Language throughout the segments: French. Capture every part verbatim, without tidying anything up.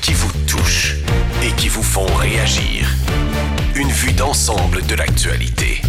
qui vous touchent et qui vous font réagir. Une vue d'ensemble de l'actualité.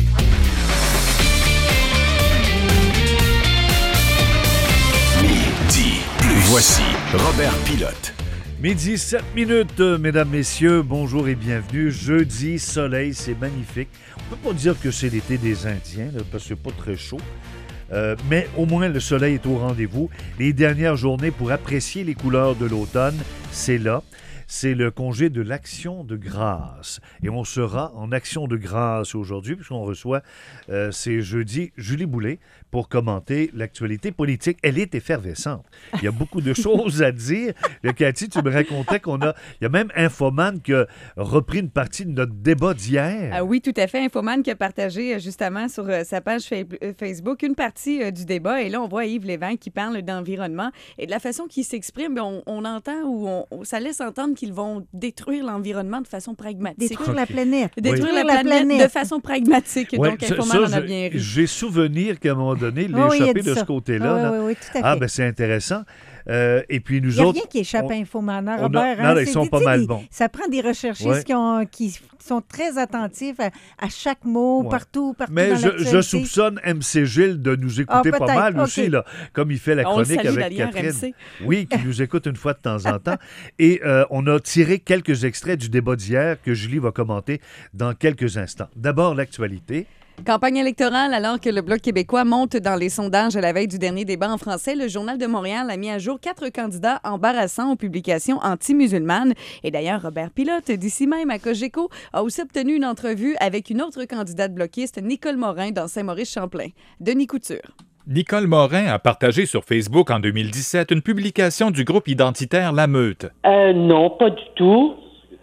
Midi plus. Voici Robert Pilote. Midi, sept minutes, mesdames, messieurs, bonjour et bienvenue. Jeudi, soleil, c'est magnifique. On peut pas dire que c'est l'été des Indiens, là, parce que c'est pas très chaud. Euh, mais au moins, le soleil est au rendez-vous. Les dernières journées pour apprécier les couleurs de l'automne, c'est là. C'est le congé de l'Action de grâce. Et on sera en Action de grâce aujourd'hui, puisqu'on reçoit, euh, c'est jeudi, Julie Boulay pour commenter l'actualité politique. Elle est effervescente. Il y a beaucoup de choses à dire. Le Cathy, tu me racontais qu'on a... Il y a même Infoman qui a repris une partie de notre débat d'hier. Ah oui, tout à fait. Infoman qui a partagé justement sur sa page Facebook une partie euh, du débat. Et là, on voit Yves Lévesque qui parle d'environnement. Et de la façon qu'il s'exprime, on, on entend ou on, on, ça laisse entendre qu'ils vont détruire l'environnement de façon pragmatique. Détruire la planète. Détruire oui. la, planète la planète de façon pragmatique. Ouais, Donc, ça, Infoman ça, en a bien ri. J'ai souvenir qu'à un moment donné, il l'a oh, échappé il de ça. ce côté-là. Oui, là. oui, oui, tout à fait. Ah, ben c'est intéressant. Euh, et puis nous autres... Il n'y a autres, rien qui échappe on, à Infoman, hein, a, Robert. non, hein, là, ils sont pas mal des, bons. Ça prend des recherchistes ouais. qui, ont, qui sont très attentifs à, à chaque mot, ouais. partout, partout Mais dans je, l'actualité. je soupçonne M C Gilles de nous écouter ah, pas mal okay. aussi, là, comme il fait la on chronique salue, avec Catherine. M C. Oui, qui nous écoute une fois de temps en temps. Et euh, on a tiré quelques extraits du débat d'hier que Julie va commenter dans quelques instants. D'abord, l'actualité. Campagne électorale, alors que le Bloc québécois monte dans les sondages à la veille du dernier débat en français, le Journal de Montréal a mis à jour quatre candidats embarrassants aux publications anti-musulmanes. Et d'ailleurs, Robert Pilote, d'ici même à Cogeco, a aussi obtenu une entrevue avec une autre candidate bloquiste, Nicole Morin, dans Saint-Maurice-Champlain. Denis Couture. Nicole Morin a partagé sur Facebook en deux mille dix-sept une publication du groupe identitaire La Meute. Euh, non, pas du tout.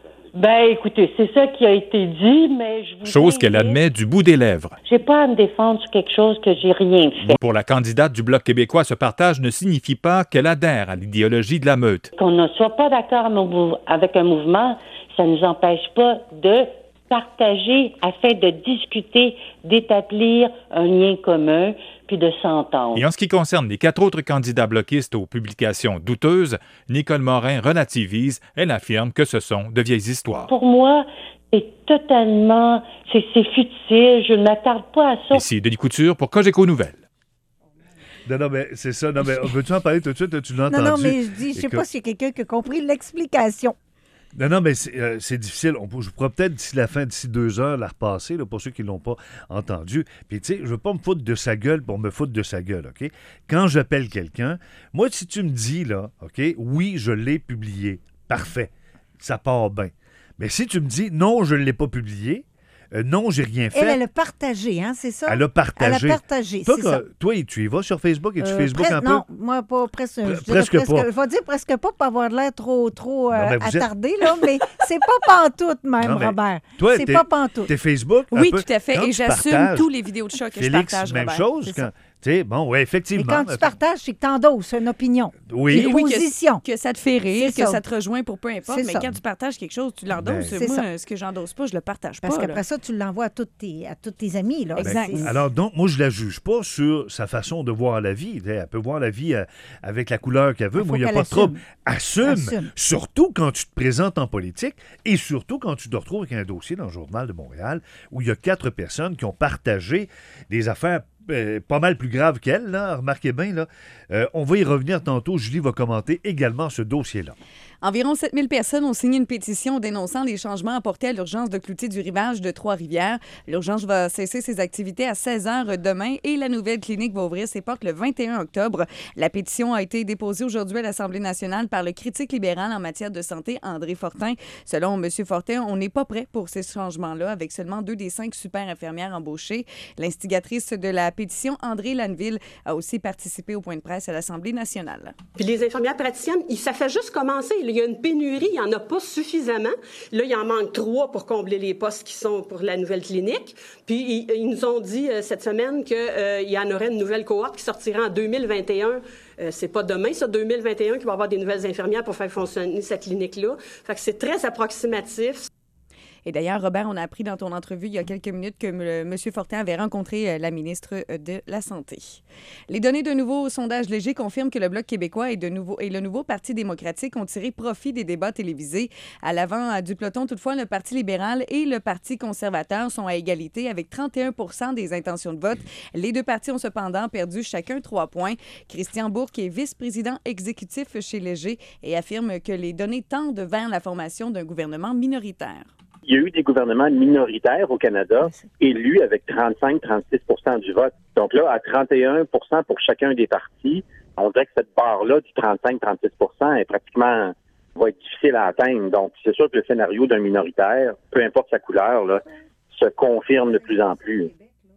Ben, écoutez, c'est ça qui a été dit, mais je vous Chose qu'elle admet du bout des lèvres. J'ai pas à me défendre sur quelque chose que j'ai rien fait. Pour la candidate du Bloc québécois, ce partage ne signifie pas qu'elle adhère à l'idéologie de la meute. Qu'on ne soit pas d'accord avec un mouvement, ça ne nous empêche pas de partager afin de discuter, d'établir un lien commun, puis de s'entendre. Et en ce qui concerne les quatre autres candidats bloquistes aux publications douteuses, Nicole Morin relativise. Elle affirme que ce sont de vieilles histoires. Pour moi, c'est totalement... C'est, c'est futile. Je ne m'attarde pas à ça. Ici Denis Couture pour Cogeco Nouvelles. Non, non, mais c'est ça. Non, mais veux-tu en parler tout de suite? Tu l'as entendu? Non, non, mais je dis, je sais pas s'il y a quelqu'un qui a compris l'explication. Non, non, mais c'est, euh, c'est difficile. On, je pourrais peut-être, d'ici la fin, d'ici deux heures, la repasser, là, pour ceux qui ne l'ont pas entendu. Puis, tu sais, je ne veux pas me foutre de sa gueule pour me foutre de sa gueule, OK? Quand j'appelle quelqu'un, moi, si tu me dis, là, OK, oui, je l'ai publié, parfait, ça part bien. Mais si tu me dis, non, je ne l'ai pas publié, Euh, non, j'ai rien fait. Elle, elle a partagé, hein, c'est ça? Elle a partagé. Elle a partagé, toi, c'est quand, ça. Toi, tu y vas sur Facebook? Es-tu euh, Facebook pres- un peu? Non, moi, pas presque. Pre- je presque presque pas. Je vais dire presque pas pour avoir l'air trop, trop euh, non, attardé, êtes... là, mais c'est pas pantoute même, non, Robert. Toi, c'est t'es, pas pantoute. T'es Facebook? Oui, peu. tout à fait. Quand et j'assume partages, tous les vidéos de chat que Félix, je partage, même Robert. chose. Quand, tu sais, bon, oui, effectivement. Mais quand tu partages, c'est que t'endosses une opinion. Oui. Une oui, position. Que, que ça te fait rire, c'est que ça. ça te rejoint pour peu importe. C'est mais ça. quand tu partages quelque chose, tu l'endosses. Ben, Moi, ça. ce que j'endosse pas, je le partage Parce pas. qu'après là. ça, tu l'envoies à tous tes, à tous tes amis. Là. Exact. Ben, alors, donc, moi, je la juge pas sur sa façon de voir la vie. Elle peut voir la vie euh, avec la couleur qu'elle veut. Moi, il n'y a pas de trouble. Assume. Assume. Surtout quand tu te présentes en politique et surtout quand tu te retrouves avec un dossier dans le Journal de Montréal où il y a quatre personnes qui ont partagé des affaires Euh, pas mal plus grave qu'elle, là, remarquez bien. Là. Euh, on va y revenir tantôt. Julie va commenter également ce dossier-là. Environ sept mille personnes ont signé une pétition dénonçant les changements apportés à l'urgence de Cloutier du Rivage de Trois-Rivières. L'urgence va cesser ses activités à seize heures demain et la nouvelle clinique va ouvrir ses portes le vingt et un octobre. La pétition a été déposée aujourd'hui à l'Assemblée nationale par le critique libéral en matière de santé, André Fortin. Selon M. Fortin, on n'est pas prêt pour ces changements-là avec seulement deux des cinq super infirmières embauchées. L'instigatrice de la pétition, André Lanneville, a aussi participé au point de presse à l'Assemblée nationale. Puis les infirmières praticiennes, ça fait juste commencer. Il y a une pénurie, il n'y en a pas suffisamment. Là, il en manque trois pour combler les postes qui sont pour la nouvelle clinique. Puis ils, ils nous ont dit euh, cette semaine qu'il euh, y en aurait une nouvelle cohorte qui sortira en deux mille vingt et un. Euh, c'est pas demain, ça, deux mille vingt et un, qu'il va y avoir des nouvelles infirmières pour faire fonctionner cette clinique-là. Fait que c'est très approximatif. Et d'ailleurs, Robert, on a appris dans ton entrevue il y a quelques minutes que M. Fortin avait rencontré la ministre de la Santé. Les données d'un nouveau sondage léger confirment que le Bloc québécois et, de nouveau, et le nouveau Parti démocratique ont tiré profit des débats télévisés. À l'avant du peloton, toutefois, le Parti libéral et le Parti conservateur sont à égalité avec trente et un pour cent des intentions de vote. Les deux partis ont cependant perdu chacun trois points. Christian Bourque est vice-président exécutif chez Léger et affirme que les données tendent vers la formation d'un gouvernement minoritaire. Il y a eu des gouvernements minoritaires au Canada, élus avec trente-cinq à trente-six pour cent du vote. Donc là, à trente et un pour cent pour chacun des partis, on dirait que cette barre-là du trente-cinq à trente-six pour cent est pratiquement, va être difficile à atteindre. Donc, c'est sûr que le scénario d'un minoritaire, peu importe sa couleur, là, se confirme de plus en plus.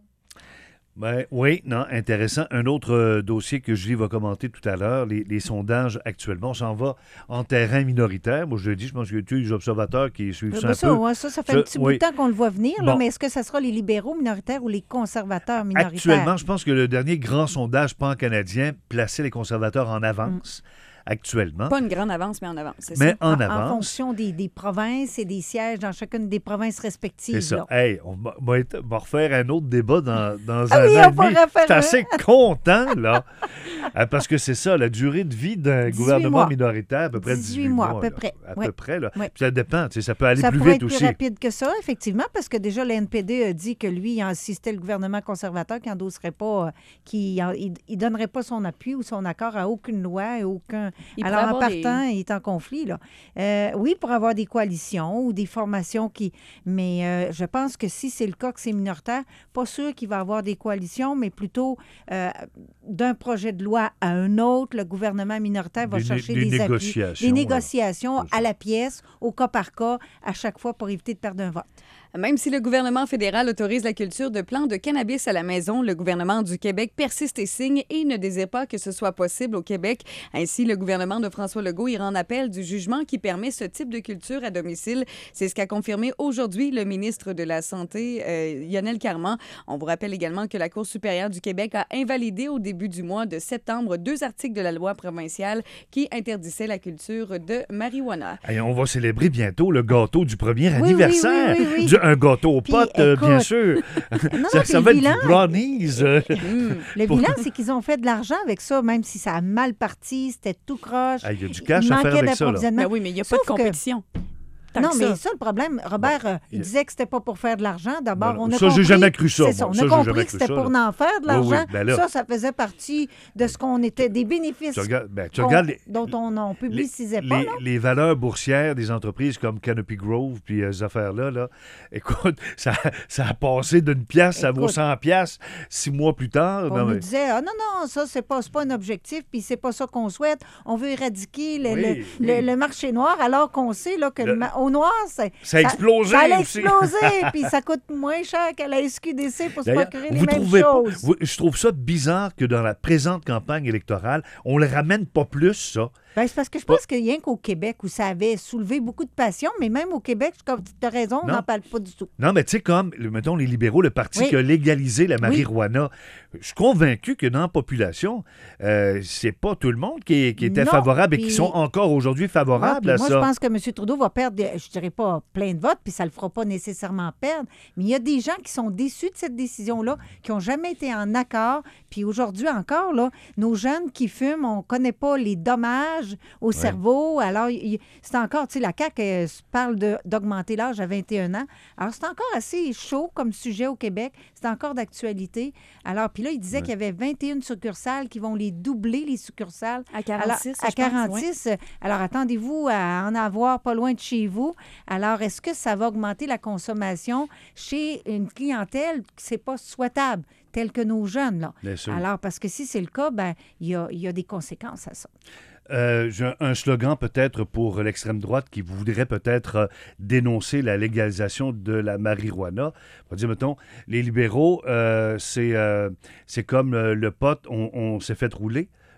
Ben, oui, non, intéressant. Un autre euh, dossier que Julie va commenter tout à l'heure, les, les sondages actuellement, on s'en va en terrain minoritaire. Moi, je le dis, je pense qu'il y a eu des observateurs qui suivent ça ben un ça, peu. Ouais, ça, ça fait ça, un petit oui. bout de temps qu'on le voit venir, Bon. là, mais est-ce que ça sera les libéraux minoritaires ou les conservateurs minoritaires? Actuellement, je pense que le dernier grand sondage pan-canadien plaçait les conservateurs en avance. Mm. Actuellement. Pas une grande avance, mais en avance, c'est mais ça. en en, avance. En fonction des, des provinces et des sièges dans chacune des provinces respectives. C'est ça. Là. Hey, on va, va, être, va refaire un autre débat dans, dans ah un oui, an on et demi. refaire Je suis assez content, là. Parce que c'est ça, la durée de vie d'un gouvernement mois. minoritaire, à peu près dix-huit, dix-huit mois. À peu là. près. À ouais. peu près, là. Ouais. Puis ça dépend, tu sais, ça peut aller ça plus pourrait vite être aussi. plus rapide que ça, effectivement, parce que déjà, le N P D a dit que lui, il assistait le gouvernement conservateur, qu'il n'endosserait pas, euh, qu'il ne donnerait pas son appui ou son accord à aucune loi et aucun... Il Alors, en partant, des... il est en conflit, là. Euh, oui, pour avoir des coalitions ou des formations qui... Mais euh, je pense que si c'est le cas que c'est minoritaire, pas sûr qu'il va avoir des coalitions, mais plutôt euh, d'un projet de loi à un autre, le gouvernement minoritaire va des chercher né- des des négociations, appuis, des négociations là. à la pièce, au cas par cas, à chaque fois pour éviter de perdre un vote. Même si le gouvernement fédéral autorise la culture de plantes de cannabis à la maison, le gouvernement du Québec persiste et signe et ne désire pas que ce soit possible au Québec. Ainsi, le gouvernement de François Legault ira en appel du jugement qui permet ce type de culture à domicile. C'est ce qu'a confirmé aujourd'hui le ministre de la Santé, euh, Lionel Carman. On vous rappelle également que la Cour supérieure du Québec a invalidé au début du mois de septembre deux articles de la loi provinciale qui interdisaient la culture de marijuana. Et on va célébrer bientôt le gâteau du premier oui, anniversaire. Oui, oui, oui, oui. Du, un gâteau aux Puis, potes, euh, écoute, bien sûr. non, ça ça va bilan, être du brownies. Euh, mmh. Le pour... bilan, c'est qu'ils ont fait de l'argent avec ça, même si ça a mal parti, c'était tout croche. Ah, il y a du cash il à faire avec ça. Là. Ben oui, mais il n'y a Sauf pas de compétition. Que... Tant non, mais ça. ça, le problème, Robert, bon, euh, il disait que c'était pas pour faire de l'argent. D'abord, non, on a ça, compris... j'ai jamais cru ça. C'est ça, bon, on ça, a compris que c'était ça, pour là. en faire de l'argent. Oui, oui, ben là, ça, ça faisait partie de ce qu'on était, des bénéfices tu regardes, ben, tu regardes les, dont on ne publicisait les, pas. Les, là. les valeurs boursières des entreprises comme Canopy Grove puis euh, ces affaires-là, là, écoute, ça, ça a passé d'une pièce, ça vaut cent piastres six mois plus tard. On non, nous mais... disait, ah non, non, ça, c'est pas, c'est pas un objectif, puis c'est pas ça qu'on souhaite. On veut éradiquer le, oui, le, oui. le, le marché noir, alors qu'on sait là, que le... Le, au noir, c'est, ça a explosé. Ça a aussi. explosé, puis ça coûte moins cher qu'à la S Q D C pour se D'ailleurs, procurer les vous mêmes trouvez choses. Pas, vous, je trouve ça bizarre que dans la présente campagne électorale, on le ramène pas plus, ça. Ben, c'est parce que je pense qu'il y a rien qu'au Québec où ça avait soulevé beaucoup de passion, mais même au Québec, comme tu as raison, on n'en parle pas du tout. Non, mais tu sais, comme, mettons, les libéraux, le parti oui. qui a légalisé la marijuana, oui. je suis convaincu que dans la population, euh, c'est pas tout le monde qui, qui était non, favorable puis... et qui sont encore aujourd'hui favorables ah, à moi, ça. Moi, je pense que M. Trudeau va perdre, je dirais pas plein de votes, puis ça le fera pas nécessairement perdre, mais il y a des gens qui sont déçus de cette décision-là, qui n'ont jamais été en accord, puis aujourd'hui encore, là, nos jeunes qui fument, on connaît pas les dommages au ouais. cerveau. Alors, il, c'est encore, tu sais, la C A Q elle, parle de, d'augmenter l'âge à vingt et un ans. Alors, c'est encore assez chaud comme sujet au Québec. C'est encore d'actualité. Alors, puis là, il disait ouais. qu'il y avait vingt et une succursales qui vont les doubler, les succursales. À quarante-six, alors, à quarante-six. Pense, ouais. Alors, attendez-vous à en avoir pas loin de chez vous. Alors, est-ce que ça va augmenter la consommation chez une clientèle qui c'est pas souhaitable, telle que nos jeunes, là? Bien sûr. Alors, parce que si c'est le cas, ben il y a, y a des conséquences à ça. Euh, j'ai un slogan peut-être pour l'extrême droite qui voudrait peut-être euh, dénoncer la légalisation de la marijuana. On va dire, mettons, les libéraux, euh, c'est, euh, c'est comme euh, le pot, on, on s'est fait rouler.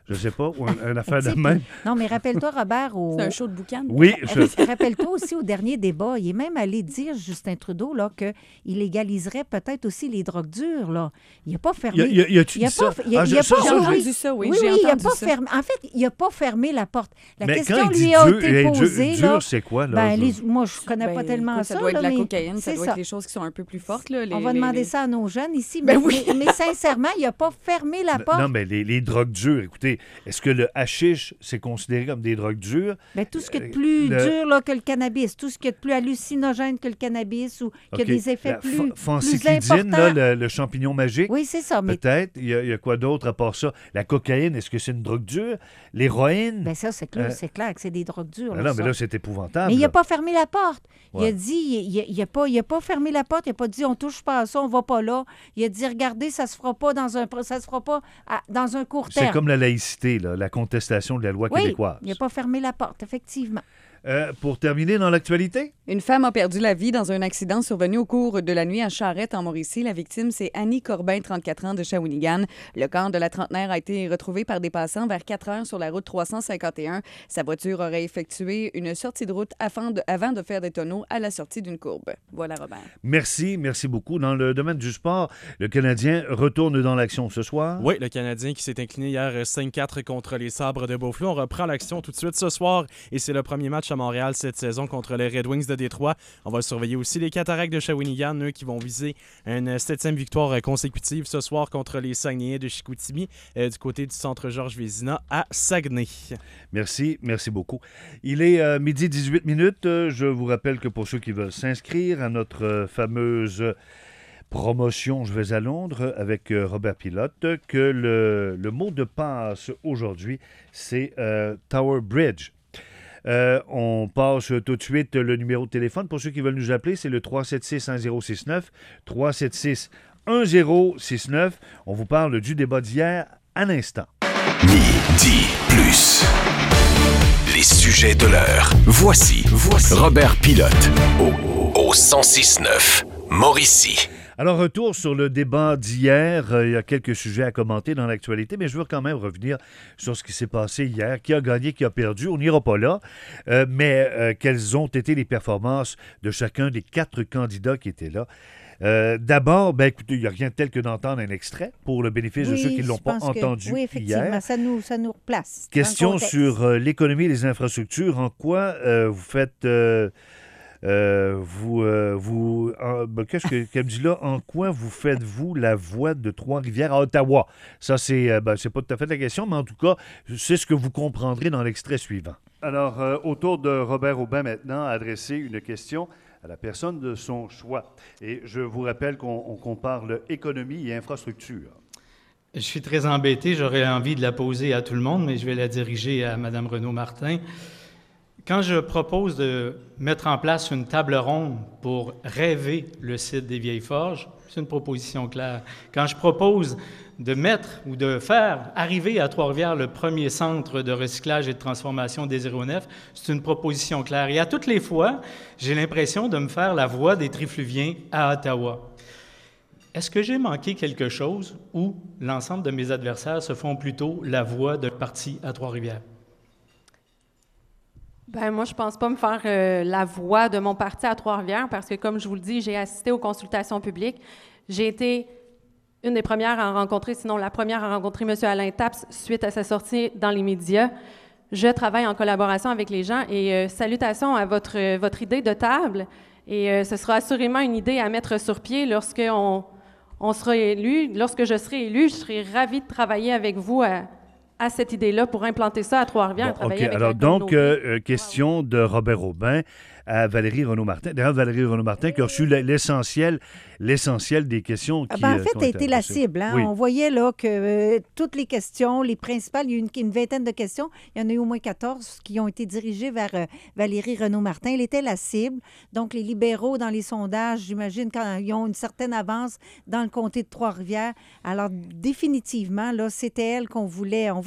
Je sais pas, ou un- une affaire de même. Non, mais rappelle-toi, Robert, au... C'est un show de boucan. Oui, je... Rappelle-toi aussi au dernier débat, il est même allé dire, Justin Trudeau, là, qu'il légaliserait peut-être aussi les drogues dures. Là. Il n'a pas fermé... Y a- y a- y a-tu il a dit pas, ça? il a- Ah, il je- a ça, pas- ça, J'ai je- entendu ça, oui. Oui, j'ai oui, il a entendu pas ça. fermé... En fait, il n'a pas fermé la porte. La Mais question quand il lui dit a dur, été eh, dur- posée, dur, là... c'est quoi, là? Ben, Je- les- moi, je connais Ben, pas tellement écoute, ça. ça doit être là, de la mais cocaïne, ça c'est doit ça. être les choses qui sont un peu plus fortes. Là, les- On va les- demander les- ça à nos jeunes ici. Ben mais, oui. mais, mais sincèrement, il n'a pas fermé la porte. Non, mais les, les drogues dures, écoutez, est-ce que le hashish, c'est considéré comme des drogues dures? Ben, tout ce qui est Euh, de plus le- dur là, que le cannabis, tout ce qui est de plus hallucinogène que le cannabis ou qui a OK. des effets La plus, fa- plus Fancyclidine, importants. là, le, le champignon magique? Oui, c'est ça. Mais Peut-être. Il y, a, il y a quoi d'autre à part ça? La cocaïne, est-ce que c'est une drogue dure? L'héroïne? ben ça, c'est clair, Euh, c'est clair que c'est des drogues dures. Ah là, non, mais ça. là, c'est épouvantable. Mais il là. n'a pas fermé la porte. Il Ouais. a dit, il n'a pas, il a pas fermé la porte, il n'a pas dit on touche pas à ça, on va pas là. Il a dit regardez, ça se fera pas dans un, ça se fera pas à- dans un court terme. C'est comme la laïcité, là, la contestation de la loi oui, québécoise. il n'a pas fermé la porte, effectivement. Euh, pour terminer dans l'actualité, Une femme a perdu la vie dans un accident survenu au cours de la nuit à Charette, en Mauricie. La victime, c'est Annie Corbin, trente-quatre ans, de Shawinigan. Le corps de la trentenaire a été retrouvé par des passants vers quatre heures sur la route trois cent cinquante et un. Sa voiture aurait effectué une sortie de route afin de, avant de faire des tonneaux à la sortie d'une courbe. Voilà, Robert. merci, merci beaucoup. Dans le domaine du sport, le Canadien retourne dans l'action ce soir. Oui, le Canadien qui s'est incliné hier cinq quatre contre les Sabres de Beaufort. On reprend l'action tout de suite ce soir et c'est le premier match à Montréal cette saison contre les Red Wings de Détroit. On va surveiller aussi les Cataractes de Shawinigan, eux qui vont viser une septième victoire consécutive ce soir contre les Saguenayens de Chicoutimi euh, du côté du centre Georges Vézina à Saguenay. Merci, merci beaucoup. Il est euh, midi dix-huit minutes. Euh, je vous rappelle que pour ceux qui veulent s'inscrire à notre euh, fameuse promotion Je vais à Londres avec euh, Robert Pilote, que le, le mot de passe aujourd'hui, c'est euh, Tower Bridge. Euh, on passe tout de suite le numéro de téléphone. Pour ceux qui veulent nous appeler, c'est le trois sept six un zéro six neuf, trois sept six un zéro six neuf. On vous parle du débat d'hier à l'instant. Midi plus. Les sujets de l'heure. Voici, voici Robert Pilote au, au cent six neuf Mauricie. Alors, retour sur le débat d'hier. Euh, il y a quelques sujets à commenter dans l'actualité, mais je veux quand même revenir sur ce qui s'est passé hier. Qui a gagné, qui a perdu? On n'ira pas là. Euh, mais euh, quelles ont été les performances de chacun des quatre candidats qui étaient là? Euh, D'abord, ben, écoutez, il n'y a rien de tel que d'entendre un extrait pour le bénéfice de Oui, ceux qui ne l'ont je pas pense que- entendu Oui, effectivement, hier. ça nous, ça nous replace. dans le Question contexte. sur euh, l'économie et les infrastructures. En quoi euh, vous faites... euh, euh, vous, euh, vous en- ben, qu'est-ce que- qu'elle me dit là? En quoi vous faites-vous la voix de Trois-Rivières à Ottawa? Ça, c'est euh, ben, c'est pas tout à fait la question, mais en tout cas, c'est ce que vous comprendrez dans l'extrait suivant. Alors, euh, au tour de Robert Aubin maintenant, adresser une question à la personne de son choix. Et je vous rappelle qu'on on compare le économie et infrastructure. Je suis très embêté, j'aurais envie de la poser à tout le monde, mais je vais la diriger à Mme Renaud-Martin. Quand je propose de mettre en place une table ronde pour rêver le site des Vieilles Forges, c'est une proposition claire. Quand je propose de mettre ou de faire arriver à Trois-Rivières le premier centre de recyclage et de transformation des aéronefs, c'est une proposition claire. Et à toutes les fois, j'ai l'impression de me faire la voix des trifluviens à Ottawa. Est-ce que j'ai manqué quelque chose ou l'ensemble de mes adversaires se font plutôt la voix de parti à Trois-Rivières? Ben moi, je pense pas me faire euh, la voix de mon parti à Trois-Rivières parce que, comme je vous le dis, j'ai assisté aux consultations publiques. J'ai été une des premières à en rencontrer, sinon la première à rencontrer M. Alain Taps suite à sa sortie dans les médias. Je travaille en collaboration avec les gens et euh, salutations à votre, euh, votre idée de table. Et euh, ce sera assurément une idée à mettre sur pied lorsqu'on on sera élu. Lorsque je serai élu, je serai ravie de travailler avec vous à à cette idée-là pour implanter ça à Trois-Rivières. Bon, travailler OK. avec Alors, la donc, communauté. euh, euh, question de Robert Aubin à Valérie Renaud-Martin. D'ailleurs, Valérie Renaud-Martin qui a reçu l'essentiel, l'essentiel des questions qui Ah ben, en euh, fait, qui ont a été la adressées. cible. Hein? Oui. On voyait là que euh, toutes les questions, les principales, il y a eu une, une vingtaine de questions. Il y en a eu au moins quatorze qui ont été dirigées vers euh, Valérie Renaud-Martin. Elle était la cible. Donc, les libéraux, dans les sondages, j'imagine, quand ils ont une certaine avance dans le comté de Trois-Rivières. Alors, définitivement, là, c'était elle qu'on voulait. On voulait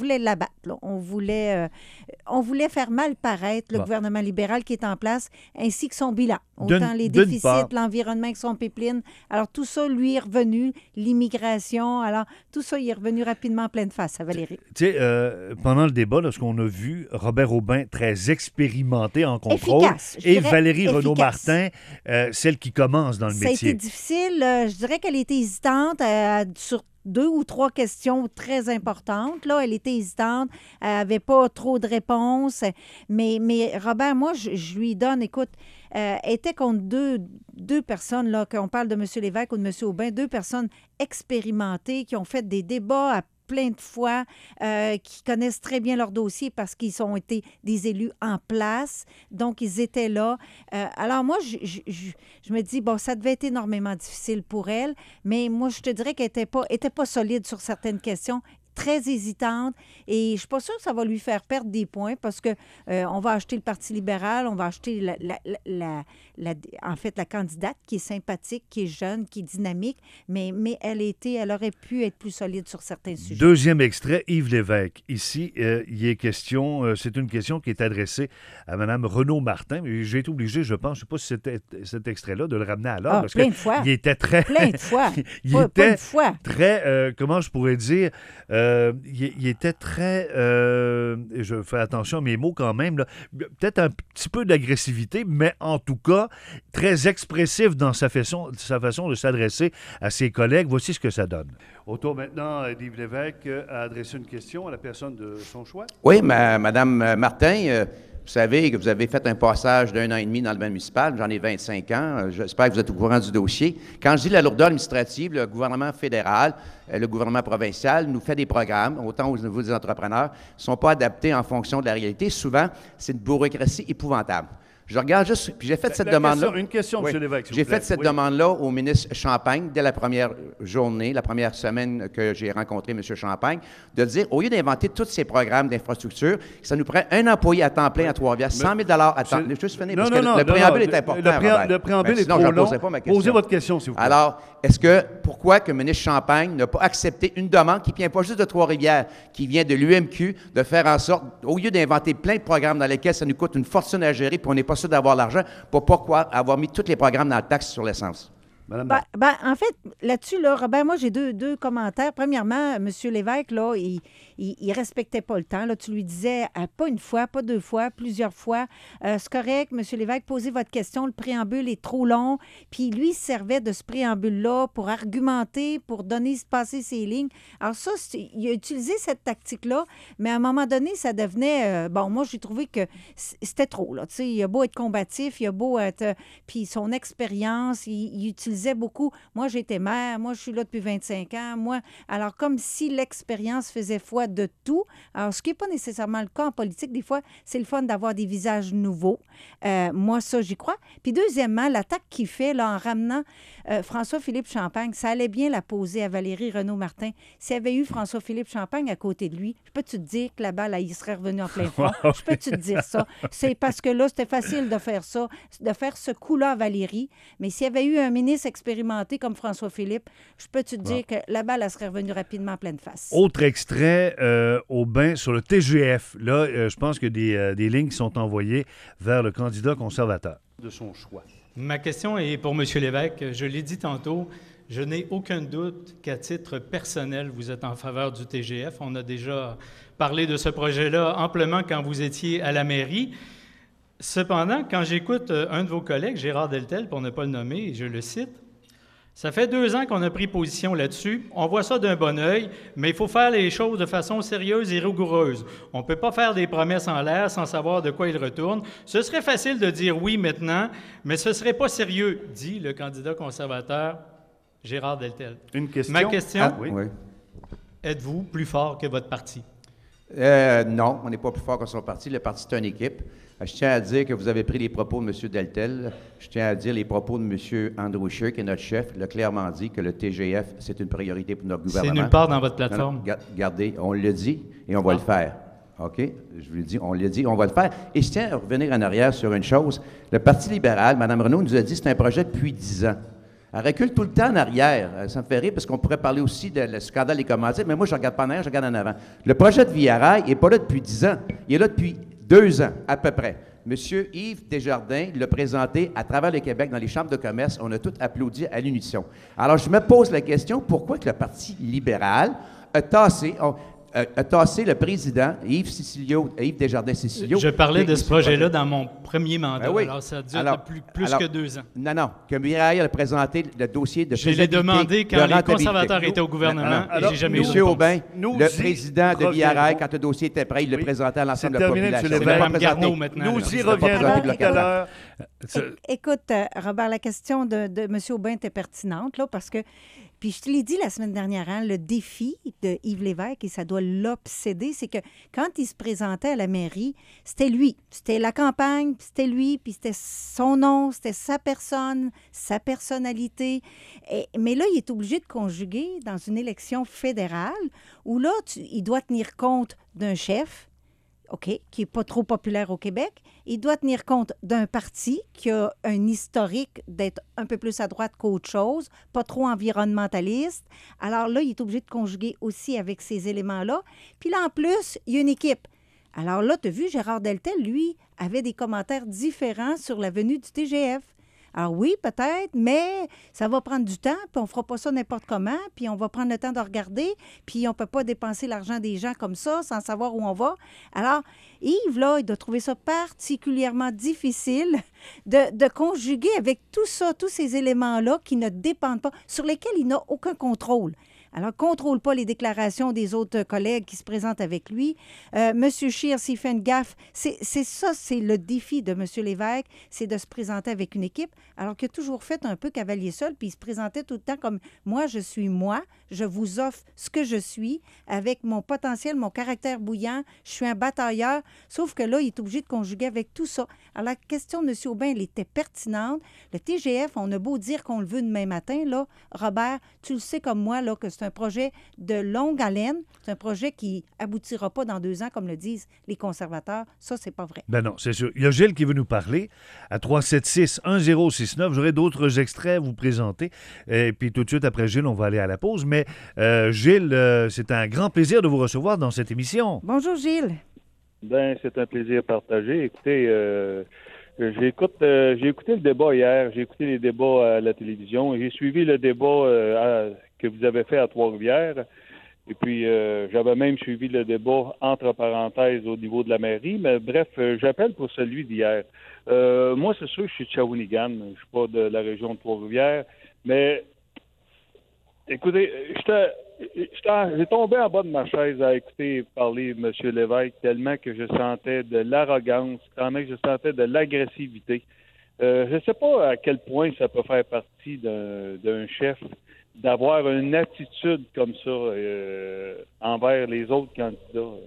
voulait l'abattre. Là. On, voulait, euh, on voulait faire mal paraître le bon. gouvernement libéral qui est en place, ainsi que son bilan. D'une- Autant les d'une déficits, part- l'environnement que son pipeline. Alors, tout ça, lui, est revenu. L'immigration. Alors, tout ça, il est revenu rapidement en pleine face à Valérie. Tu sais, euh, pendant le débat, lorsqu'on a vu Robert Aubin très expérimenté en contrôle Efficace, je et dirais Valérie efficace. Renaud-Martin, euh, celle qui commence dans le Ça a métier. été difficile. Euh, je dirais qu'elle était hésitante euh, sur deux ou trois questions très importantes. Là, elle était hésitante. Elle n'avait pas trop de réponses. Mais, mais Robert, moi, je, je lui donne, écoute, euh, elle était contre deux, deux personnes, là, qu'on parle de M. Lévesque ou de M. Aubin, deux personnes expérimentées qui ont fait des débats à plein de fois, euh, qui connaissent très bien leur dossier parce qu'ils ont été des élus en place. Donc, ils étaient là. Euh, alors, moi, je, je, je, je me dis, bon, ça devait être énormément difficile pour elle, mais moi, je te dirais qu'elle n'était pas, était pas solide sur certaines questions, très hésitante, et je suis pas sûre que ça va lui faire perdre des points parce que euh, on va acheter le Parti libéral, on va acheter la, la, la, la, la, en fait la candidate qui est sympathique, qui est jeune, qui est dynamique, mais, mais elle, était, elle aurait pu être plus solide sur certains sujets. Deuxième extrait, Yves Lévesque. Ici, euh, il est question, euh, c'est une question qui est adressée à Mme Renaud-Martin. J'ai été obligé, je pense, je ne sais pas si c'était cet extrait-là, de le ramener à l'ordre. Ah, parce plein que de fois. Il était très... Plein de fois. il pas, était pas une fois. très, euh, comment je pourrais dire, euh, il, il était très, euh, je fais attention à mes mots quand même, là, peut-être un petit peu d'agressivité, mais en tout cas, très expressif dans sa façon, sa façon de s'adresser à ses collègues. Voici ce que ça donne. Au tour maintenant d'Yves Lévesque à adresser une question à la personne de son choix. Oui, ma, Madame Martin, euh, vous savez que vous avez fait un passage d'un an et demi dans le domaine municipal. J'en ai vingt-cinq ans. Euh, J'espère que vous êtes au courant du dossier. Quand je dis la lourdeur administrative, le gouvernement fédéral, euh, le gouvernement provincial nous fait des programmes, autant au niveau des entrepreneurs, ne sont pas adaptés en fonction de la réalité. Souvent, c'est une bureaucratie épouvantable. Je regarde juste, puis j'ai fait La- cette la demande-là. question- une question, Oui. M. Lévesque, s'il J'ai vous plaît. fait cette Oui. demande-là au ministre Champagne dès la première journée, la première semaine que j'ai rencontré M. Champagne, de dire, au lieu d'inventer tous ces programmes d'infrastructure, ça nous prend un employé à temps plein à Trois-Rivières, cent mille dollars à temps plein. Je vais juste finir, Non, parce non, que non, le non, préambule non, est important, le pré- Robert. le préambule Ben, est sinon, trop je ne long. poserai pas ma question. Posez votre question, s'il vous plaît. Alors, est-ce que, pourquoi que le ministre Champagne n'a pas accepté une demande qui ne vient pas juste de Trois-Rivières, qui vient de l'U M Q, de faire en sorte, au lieu d'inventer plein de programmes dans lesquels ça nous coûte une fortune à gérer, puis on n'est pas sûr d'avoir l'argent, pour pourquoi avoir mis tous les programmes dans la taxe sur l'essence? Madame Ben, ben, en fait, là-dessus, là, Robert, moi, j'ai deux, deux commentaires. Premièrement, M. Lévesque, là, il, il, il respectait pas le temps. Là, tu lui disais, euh, pas une fois, pas deux fois, plusieurs fois. Euh, c'est correct, M. Lévesque, posez votre question. Le préambule est trop long. Puis lui, il se servait de ce préambule-là pour argumenter, pour donner, passer ses lignes. Alors ça, c'est- il a utilisé cette tactique-là, mais à un moment donné, ça devenait... euh, bon, moi, j'ai trouvé que c- c'était trop, là. Tu sais, il a beau être combatif, il a beau être... euh, puis son expérience, il, il utilisait beaucoup. Moi, j'étais mère, moi, je suis là depuis vingt-cinq ans. Moi, alors, comme si l'expérience faisait foi de tout. Alors, ce qui n'est pas nécessairement le cas en politique, des fois, c'est le fun d'avoir des visages nouveaux. Euh, moi, ça, j'y crois. Puis, deuxièmement, l'attaque qu'il fait là, en ramenant euh, François-Philippe Champagne, ça allait bien la poser à Valérie Renaud-Martin. S'il y avait eu François-Philippe Champagne à côté de lui, je peux-tu te dire que la balle, elle, il serait revenu en plein front? Je peux-tu te dire ça? C'est parce que là, c'était facile de faire ça, de faire ce coup-là à Valérie. Mais s'il y avait eu un ministre expérimenté comme François-Philippe, je peux te dire que la balle, elle serait revenue rapidement en pleine face. Autre extrait, euh, Aubin, sur le T G F. Là, euh, je pense que des, euh, des lignes sont envoyées vers le candidat conservateur de son choix. Ma question est pour M. Lévesque. Je l'ai dit tantôt, je n'ai aucun doute qu'à titre personnel, vous êtes en faveur du T G F. On a déjà parlé de ce projet-là amplement quand vous étiez à la mairie. Cependant, quand j'écoute un de vos collègues, Gérard Deltel, pour ne pas le nommer, je le cite, ça fait deux ans qu'on a pris position là-dessus. On voit ça d'un bon œil, mais il faut faire les choses de façon sérieuse et rigoureuse. On ne peut pas faire des promesses en l'air sans savoir de quoi il retourne. Ce serait facile de dire oui maintenant, mais ce ne serait pas sérieux, dit le candidat conservateur Gérard Deltel. Une question? Ma question, Ah, oui. êtes-vous plus fort que votre parti? Euh, non, on n'est pas plus fort que son parti. Le parti, c'est une équipe. Je tiens à dire que vous avez pris les propos de M. Deltel. Je tiens à dire les propos de M. Andrew Scheer, qui est notre chef, l'a clairement dit que le T G F, c'est une priorité pour notre gouvernement. C'est nulle part dans votre Non, plateforme. non, ga- Regardez, on le dit et on va Ah. le faire. OK? Je vous le dis, on l'a dit, on va le faire. Et je tiens à revenir en arrière sur une chose. Le Parti libéral, Mme Renaud nous a dit que c'est un projet depuis dix ans. Elle recule tout le temps en arrière. Euh, Ça me fait rire parce qu'on pourrait parler aussi de le scandale des commandites, mais moi, je ne regarde pas en arrière, je regarde en avant. Le projet de Via Rail n'est pas là depuis dix ans. Il est là depuis deux ans, à peu près. Monsieur Yves Desjardins l'a présenté à travers le Québec dans les chambres de commerce. On a tous applaudi à l'unisson. Alors, je me pose la question, pourquoi que le Parti libéral a tassé... on- a, a tassé le président, Yves, Sicilio, Yves Desjardins-Sicilio. Je parlais de ce qui- projet-là dans mon premier mandat, Ben oui. alors ça a duré Alors- plus, plus alors- que deux ans. Non, non, que Via a présenté le dossier de Je l'ai faisabilité, demandé de quand les rentabilité. conservateurs étaient au gouvernement et j'ai jamais eu de Monsieur réponse. Aubin, Nous le y président de Via reviendrons. quand le dossier était prêt, il le Oui. présentait à l'ensemble de C'est la terminé, population. M. Il l'a Lévesque. pas présenté. Garneau, maintenant. Nous là. y Il l'a pas reviendrons présenté tout à l'heure. É- Écoute, euh, Robert, la question de, de M. Aubin était pertinente, là, parce que, puis je te l'ai dit la semaine dernière, hein, le défi de Yves Lévesque, et ça doit l'obséder, c'est que quand il se présentait à la mairie, c'était lui. C'était la campagne, puis c'était lui, puis c'était son nom, c'était sa personne, sa personnalité. Et- mais là, il est obligé de conjuguer dans une élection fédérale où là, tu- il doit tenir compte d'un chef, OK, qui n'est pas trop populaire au Québec. Il doit tenir compte d'un parti qui a un historique d'être un peu plus à droite qu'autre chose, pas trop environnementaliste. Alors là, il est obligé de conjuguer aussi avec ces éléments-là. Puis là, en plus, il y a une équipe. Alors là, tu as vu, Gérard Deltel, lui, avait des commentaires différents sur la venue du T G F. Alors oui, peut-être, mais ça va prendre du temps, puis on ne fera pas ça n'importe comment, puis on va prendre le temps de regarder, puis on ne peut pas dépenser l'argent des gens comme ça sans savoir où on va. Alors, Yves, là, il doit trouver ça particulièrement difficile de, de conjuguer avec tout ça, tous ces éléments-là qui ne dépendent pas, sur lesquels il n'a aucun contrôle. Alors, ne contrôle pas les déclarations des autres collègues qui se présentent avec lui. Euh, M. Scheer, s'il fait une gaffe, c'est c'est ça, c'est le défi de M. Lévesque, c'est de se présenter avec une équipe, alors qu'il a toujours fait un peu cavalier seul, puis il se présentait tout le temps comme « moi, je suis moi, je vous offre ce que je suis, avec mon potentiel, mon caractère bouillant, je suis un batailleur », sauf que là, il est obligé de conjuguer avec tout ça. Alors, la question de M. Aubin, elle était pertinente. Le T G F, on a beau dire qu'on le veut demain matin, là, Robert, tu le sais comme moi, là, que c'est un projet de longue haleine. C'est un projet qui aboutira pas dans deux ans, comme le disent les conservateurs. Ça, c'est pas vrai. Ben non, c'est sûr. Il y a Gilles qui veut nous parler à trois sept six un zéro six neuf. J'aurai d'autres extraits à vous présenter. Et puis tout de suite après Gilles, on va aller à la pause. Mais euh, Gilles, euh, c'est un grand plaisir de vous recevoir dans cette émission. Bonjour, Gilles. Ben, c'est un plaisir partagé. Écoutez, euh, j'écoute, euh, j'ai écouté le débat hier, j'ai écouté les débats à la télévision, et j'ai suivi le débat euh, à- que vous avez fait à Trois-Rivières. Et puis, euh, j'avais même suivi le débat entre parenthèses au niveau de la mairie. Mais bref, euh, j'appelle pour celui d'hier. Euh, moi, c'est sûr que je suis de Shawinigan. Je suis pas de la région de Trois-Rivières. Mais, écoutez, j'étais, j'étais- j'ai tombé en bas de ma chaise à écouter parler M. Lévesque tellement que je sentais de l'arrogance, tellement que je sentais de l'agressivité. Euh, je ne sais pas à quel point ça peut faire partie d'un, d'un chef d'avoir une attitude comme ça euh, envers les autres candidats.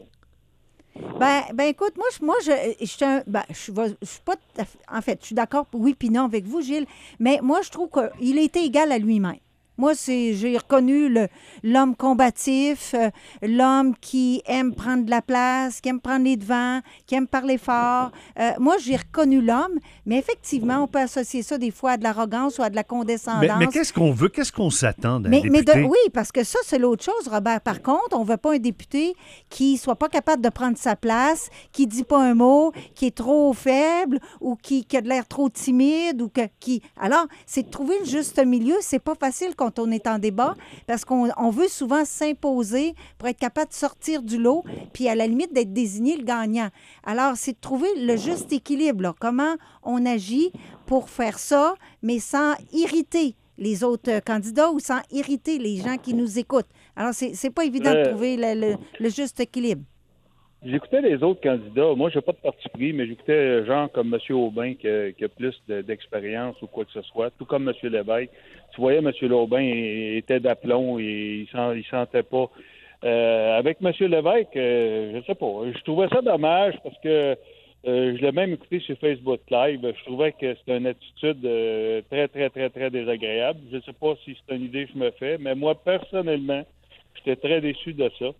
Ben, ben écoute, moi, je, moi, je, je, suis un- ben, je, suis- je suis pas tout à fait- en fait, je suis d'accord, oui puis non avec vous, Gilles, mais moi, je trouve qu'il était égal à lui-même. Moi, c'est, j'ai reconnu le, l'homme combatif, euh, l'homme qui aime prendre de la place, qui aime prendre les devants, qui aime parler fort. Euh, moi, j'ai reconnu l'homme, mais effectivement, on peut associer ça des fois à de l'arrogance ou à de la condescendance. Mais, mais qu'est-ce qu'on veut? Qu'est-ce qu'on s'attend d'un Mais, mais député? de- oui, parce que ça, c'est l'autre chose, Robert. Par contre, on ne veut pas un député qui soit pas capable de prendre sa place, qui dit pas un mot, qui est trop faible ou qui, qui a de l'air trop timide ou que, qui... Alors, c'est de trouver le juste milieu. C'est pas facile quand on est en débat parce qu'on on veut souvent s'imposer pour être capable de sortir du lot puis à la limite d'être désigné le gagnant. Alors, c'est de trouver le juste équilibre, là. Comment on agit pour faire ça, mais sans irriter les autres euh, candidats ou sans irriter les gens qui nous écoutent. Alors, c'est c'est pas évident de Euh, trouver le, le- le juste équilibre. J'écoutais les autres candidats. Moi, je n'ai pas de parti pris, mais j'écoutais gens comme M. Aubin qui a, qui a plus de- d'expérience ou quoi que ce soit, tout comme M. Lévesque. Tu voyais, M. Aubin était d'aplomb et il sent, il sentait pas. Euh, avec M. Lévesque, euh, je sais pas. Je trouvais ça dommage parce que euh, je l'ai même écouté sur Facebook Live. Je trouvais que c'était une attitude euh, très, très, très, très désagréable. Je ne sais pas si c'est une idée que je me fais, mais moi, personnellement, j'étais très déçu de ça.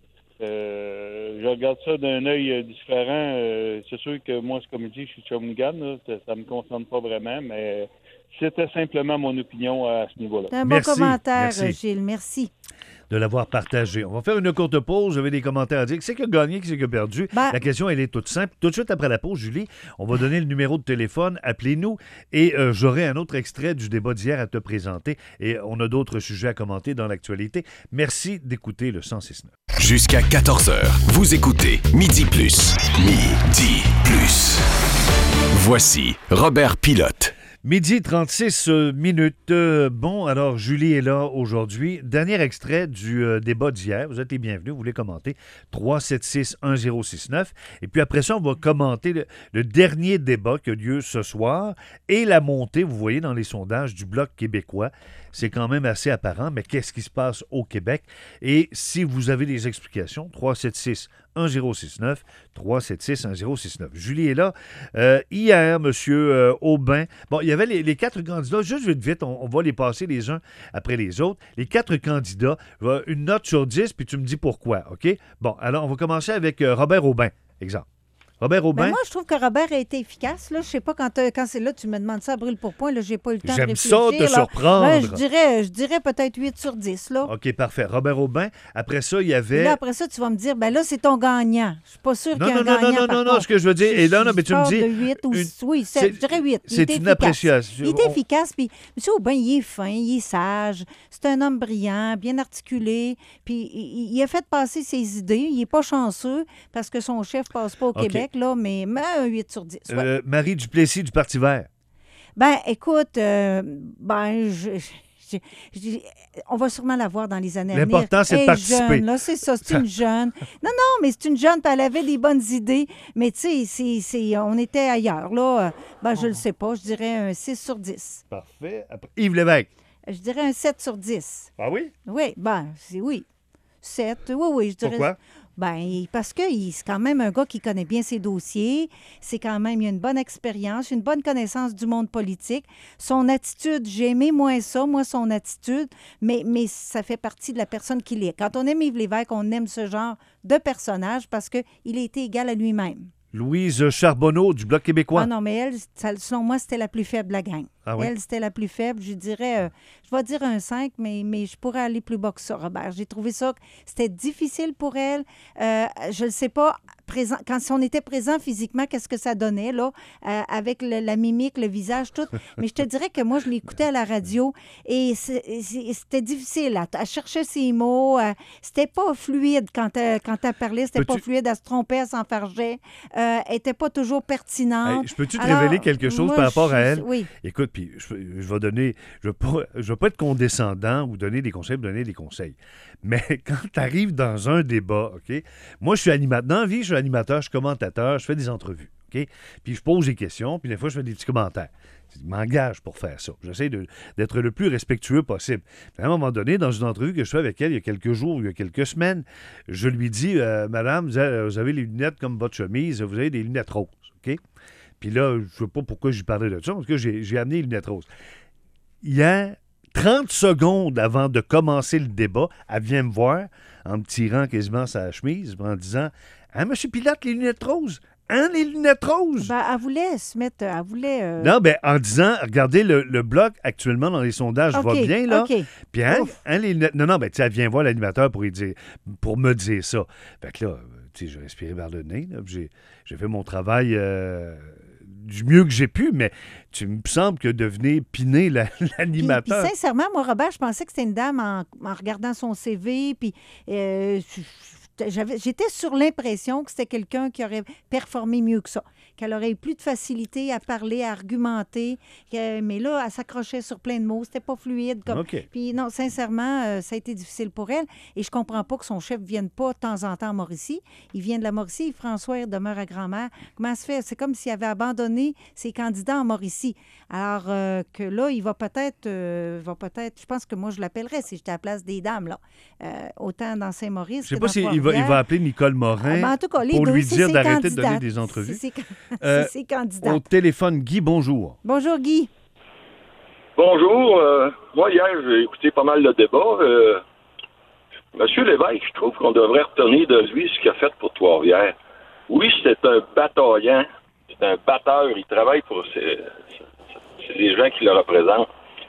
Euh, je regarde ça d'un œil euh, différent. Euh, c'est sûr que moi, c'est comme je dis, je suis de Shawinigan, là, ça, ça me concerne pas vraiment, mais C'était simplement mon opinion à ce niveau-là. C'est un bon Merci, commentaire, merci. Gilles. Merci. De l'avoir partagé. On va faire une courte pause. J'avais des commentaires à dire. Qui c'est qui a gagné, qui c'est qui a perdu? Ben- La question, elle est toute simple. Tout de suite après la pause, Julie, on va donner le numéro de téléphone. Appelez-nous et euh, j'aurai un autre extrait du débat d'hier à te présenter. Et on a d'autres sujets à commenter dans l'actualité. Merci d'écouter le cent six neuf. Jusqu'à quatorze heures, vous écoutez Midi Plus. Midi Plus. Voici Robert Pilote. Midi trente-six euh, minutes. Euh, bon, alors Julie est là aujourd'hui. Dernier extrait du euh, débat d'hier. Vous êtes les bienvenus. Vous voulez commenter trois sept six un zéro six neuf. Et puis après ça, on va commenter le, le dernier débat qui a lieu ce soir et la montée, vous voyez, dans les sondages du Bloc québécois. C'est quand même assez apparent, mais qu'est-ce qui se passe au Québec? Et si vous avez des explications, trois sept six un zéro six neuf, trois sept six un zéro six neuf. Julie est là. Euh, hier, M. Euh, Aubin, bon, il y avait les, les quatre candidats, juste vite, vite, on, on va les passer les uns après les autres. Les quatre candidats, une note sur dix, puis tu me dis pourquoi, OK? Bon, alors, on va commencer avec euh, Robert Aubin, exemple. Robert Aubin. Ben moi, je trouve que Robert a été efficace. Là. Je sais pas, quand, quand c'est là, tu me demandes ça à brûle pour point. Là, j'ai pas eu le temps de J'aime réfléchir. ça te là. surprendre. Ben, je dirais, je dirais peut-être huit sur dix. Là. OK, parfait. Robert Aubin. Après ça, il y avait... Et là, après ça, tu vas me dire, ben là, c'est ton gagnant. Je suis pas sûre qu'il y ait non, un non, gagnant. non, non, par non, non, contre. ce que je veux dire... Et là, non, mais tu me dis... De huit ou une- oui, c'est- sept, je dirais huit. Il C'est était une efficace. appréciation. Il était On- efficace. Puis, M. Aubin, il est fin, il est sage. C'est un homme brillant, bien articulé. Puis, il, il a fait passer ses idées. Il n'est pas chanceux parce que son chef passe pas au OK. Québec, là, mais, mais un huit sur dix. Ouais. Euh, Marie Duplessis du Parti vert. Ben, écoute, euh, ben, je, je- je- on va sûrement la voir dans les années à venir. L'important, c'est de Elle est participer. jeune, là, c'est ça, c'est une jeune. Non, non, mais c'est une jeune, puis elle avait des bonnes idées. Mais tu sais, c'est, c'est, on était ailleurs, là. Euh, Ben, je le sais pas, je dirais un six sur dix. Parfait. Après, Yves Lévesque. Je dirais un sept sur dix. Ah oui? Oui, ben, c'est oui. sept, oui, oui, je dirais. Pourquoi? Ben, parce que il- c'est quand même un gars qui connaît bien ses dossiers. C'est quand même, il a une bonne expérience, une bonne connaissance du monde politique. Son attitude, j'ai aimé moins ça, moi, son attitude, mais, mais ça fait partie de la personne qu'il est. Quand on aime Yves Lévesque, on aime ce genre de personnage parce qu'il a été égal à lui-même. Louise Charbonneau du Bloc québécois. Ah non, mais elle, ça- selon moi, c'était la plus faible de la gang. Ah oui? Elle, c'était la plus faible. Je dirais, euh, je vais dire un cinq, mais, mais je pourrais aller plus bas que ça, Robert. J'ai trouvé ça, que c'était difficile pour elle. Euh, je ne sais pas, présent, quand si on était présent physiquement, qu'est-ce que ça donnait, là, euh, avec le- la mimique, le visage, tout. Mais je te dirais que moi, je l'écoutais à la radio et c'est- c'est- c'était difficile. Elle, elle cherchait ses mots. euh, c'était pas fluide quand elle, quand elle parlait. C'était pas Peux-tu- fluide. Elle se trompait, elle s'enfargeait. Euh, elle n'était pas toujours pertinente. Hey, je peux-tu te Alors, révéler quelque chose moi, par rapport je- à elle? Oui. Écoute, puis je, je vais donner, je ne vais, pas- je vais pas être condescendant ou donner des conseils pour donner des conseils. Mais quand tu arrives dans un débat, OK, moi, je suis animateur. Dans la vie, je suis animateur, je suis commentateur, je fais des entrevues, OK? Puis je pose des questions, puis des fois, je fais des petits commentaires. Je m'engage pour faire ça. J'essaie de- d'être le plus respectueux possible. À un moment donné, dans une entrevue que je fais avec elle il y a quelques jours, il y a quelques semaines, je lui dis, euh, Madame, vous avez, vous avez les lunettes comme votre chemise, vous avez des lunettes roses, OK? Puis là, je ne sais pas pourquoi j'ai parlé de ça, parce que j'ai j'ai amené les lunettes roses. Il y a trente secondes avant de commencer le débat, elle vient me voir en me tirant quasiment sa chemise, en disant « Hein, monsieur Pilote, les lunettes roses? Hein, les lunettes roses? Ben, elle voulait se mettre. Elle voulait. euh, Non, ben en disant, regardez, le, le bloc actuellement dans les sondages OK, va bien, là. OK. Puis, hein, Ouf. hein, les lunettes- non, non, ben, tu sais, elle vient voir l'animateur pour, lui dire, pour me dire ça. Fait que là, tu sais, j'ai respiré vers le nez, là, puis j'ai, j'ai fait mon travail euh, du mieux que j'ai pu, mais tu me semble que de venir piner la- Puis, puis l'animateur. sincèrement, moi, Robert, je pensais que c'était une dame en, en regardant son C V. Puis euh, j'avais- j'étais sur l'impression que c'était quelqu'un qui aurait performé mieux que ça, qu'elle aurait eu plus de facilité à parler, à argumenter. que- mais là, elle s'accrochait sur plein de mots. C'était pas fluide. Comme... OK. Puis non, sincèrement, euh, ça a été difficile pour elle. Et je comprends pas que son chef vienne pas de temps en temps à Mauricie. Il vient de la Mauricie. François il demeure à grand-mère. Comment ça se fait? C'est comme s'il avait abandonné ses candidats en Mauricie. Alors euh, que là, il va peut-être, euh, va peut-être, je pense que moi, je l'appellerais si j'étais à la place des dames, là. Euh, autant dans Saint-Maurice Je sais que pas dans s'il va, il Trois-Rivières. va appeler Nicole Morin Ah, ben, en tout cas, les pour deux, lui c'est dire ses d'arrêter de donner candidates. des entrevues. C'est ses, Euh, c'est ses candidats. Au téléphone, Guy, bonjour. Bonjour, Guy. Bonjour. euh, moi, hier, j'ai écouté pas mal le débat. Euh, Monsieur Lévesque, je trouve qu'on devrait retenir de lui ce qu'il a fait pour Trois-Rivières. Oui, c'est un bataillant. C'est un batteur. Il travaille pour ses, ses- des gens qui le représentent.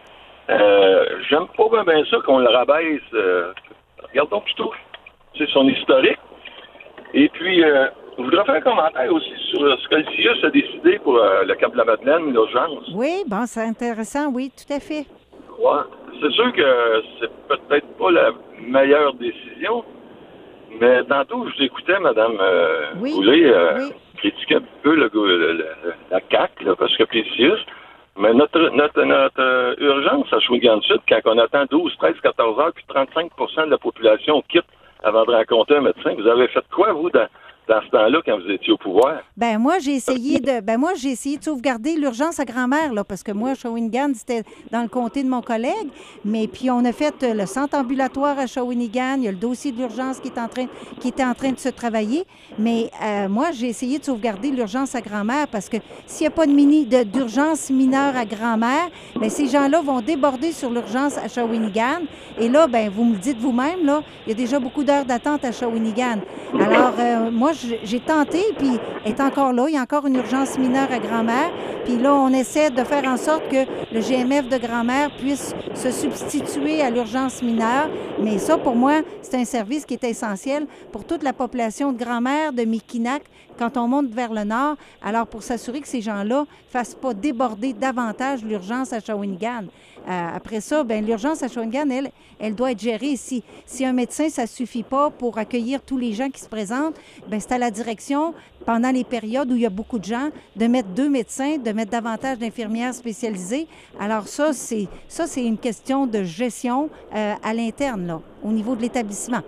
Euh, j'aime pas bien, bien ça qu'on le rabaisse. Euh, regardons plutôt c'est son historique. Et puis, euh, je voudrais faire un commentaire aussi sur ce que le C I U S a décidé pour euh, le Cap de la Madeleine, l'urgence. Oui, bon, c'est intéressant, oui, tout à fait. Ouais. C'est sûr que c'est peut-être pas la meilleure décision, mais tantôt, je l'écoutais, Mme euh, oui. Boulay, euh, oui. critiquer un peu le, le, le, la C A Q, là, parce que puis le C I U S. Mais notre, notre, notre euh, urgence à Shawinigan-Sud, quand on attend douze, treize, quatorze heures, puis trente-cinq pour cent de la population quitte avant de rencontrer un médecin, vous avez fait quoi, vous, dans, dans ce temps-là, quand vous étiez au pouvoir? Ben moi, j'ai essayé de ben moi, j'ai essayé de sauvegarder l'urgence à grand-mère, là, parce que moi, Shawinigan, c'était dans le comté de mon collègue. Mais puis, on a fait le centre ambulatoire à Shawinigan. Il y a le dossier de l'urgence qui est en train, qui était en train de se travailler. Mais euh, moi, j'ai essayé de sauvegarder l'urgence à grand-mère parce que s'il n'y a pas de mini, de, d'urgence mineure à grand-mère, bien, ces gens-là vont déborder sur l'urgence à Shawinigan. Et là, ben vous me le dites vous-même, là, il y a déjà beaucoup d'heures d'attente à Shawinigan. Alors, euh, moi, j'ai tenté, puis est encore là. Il y a encore une urgence mineure à grand-mère. Puis là, on essaie de faire en sorte que le G M F de grand-mère puisse se substituer à l'urgence mineure. Mais ça, pour moi, c'est un service qui est essentiel pour toute la population de grand-mère, de Mekinac, quand on monte vers le nord. Alors, pour s'assurer que ces gens-là ne fassent pas déborder davantage l'urgence à Shawinigan. Euh, après ça, bien, l'urgence à Shawinigan, elle, elle doit être gérée. Si, si un médecin, ça ne suffit pas pour accueillir tous les gens qui se présentent, bien, c'est à la direction, pendant les périodes où il y a beaucoup de gens, de mettre deux médecins, de mettre davantage d'infirmières spécialisées. Alors ça, c'est ça, c'est une question de gestion euh, à l'interne, là, au niveau de l'établissement.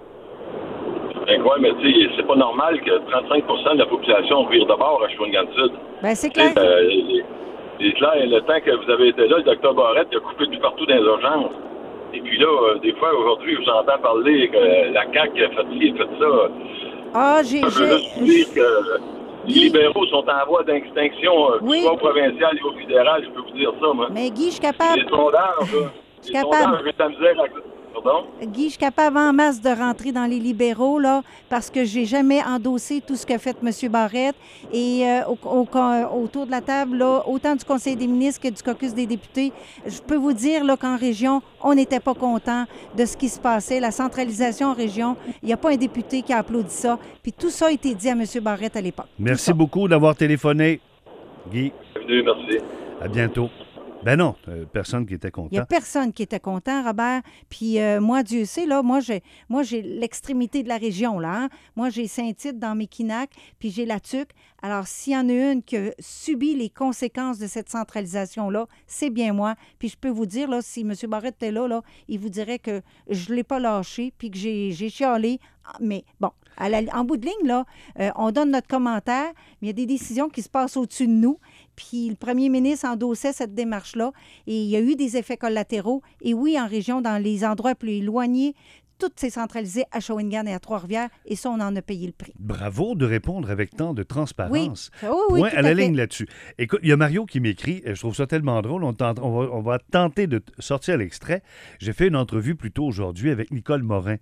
Ben quoi, mais tu sais, c'est pas normal que trente-cinq pour cent de la population vire de bord à Shawinigan-Sud. Bien, c'est clair. Euh, c'est clair, le temps que vous avez été là, le docteur Barrette il a coupé tout partout dans les urgences. Et puis là, euh, des fois, aujourd'hui, je vous entends parler que la C A Q a fait ci, a fait ça. Ah, j'ai... Je veux juste dire que les libéraux sont en voie d'extinction, oui. soit au provincial et au fédéral, je peux vous dire ça, moi. Mais Guy, je suis capable... Les sondages, là, je suis les capable... sondages, j'ai de la misère à... Pardon? Guy, je suis capable en masse de rentrer dans les libéraux, là, parce que j'ai jamais endossé tout ce qu'a fait M. Barrette. Et euh, au, au, autour de la table, là, autant du Conseil des ministres que du caucus des députés, je peux vous dire là, qu'en région, on n'était pas content de ce qui se passait. La centralisation en région, il n'y a pas un député qui a applaudi ça. Puis tout ça a été dit à M. Barrette à l'époque. Merci beaucoup d'avoir téléphoné, Guy. Bienvenue, merci. À bientôt. Ben non, euh, personne qui était content. Il n'y a personne qui était content, Robert. Puis euh, moi, Dieu sait, là, moi, j'ai moi j'ai l'extrémité de la région, là. Hein? Moi, j'ai Saint-Tite dans Mekinac, puis j'ai la Tuque. Alors, s'il y en a une qui a subi les conséquences de cette centralisation-là, c'est bien moi. Puis je peux vous dire, là, si M. Barrette était là, là, il vous dirait que je ne l'ai pas lâché, puis que j'ai, j'ai chialé. Mais bon, à la, en bout de ligne, là, euh, on donne notre commentaire, mais il y a des décisions qui se passent au-dessus de nous. Puis le premier ministre endossait cette démarche-là et il y a eu des effets collatéraux. Et oui, en région, dans les endroits plus éloignés, tout s'est centralisé à Shawinigan et à Trois-Rivières et ça, on en a payé le prix. Bravo de répondre avec tant de transparence. Oui, oui, oui, Point à la à ligne là-dessus. Écoute, il y a Mario qui m'écrit, je trouve ça tellement drôle, on, tente, on, va, on va tenter de sortir l'extrait. J'ai fait une entrevue plus tôt aujourd'hui avec Nicole Morin,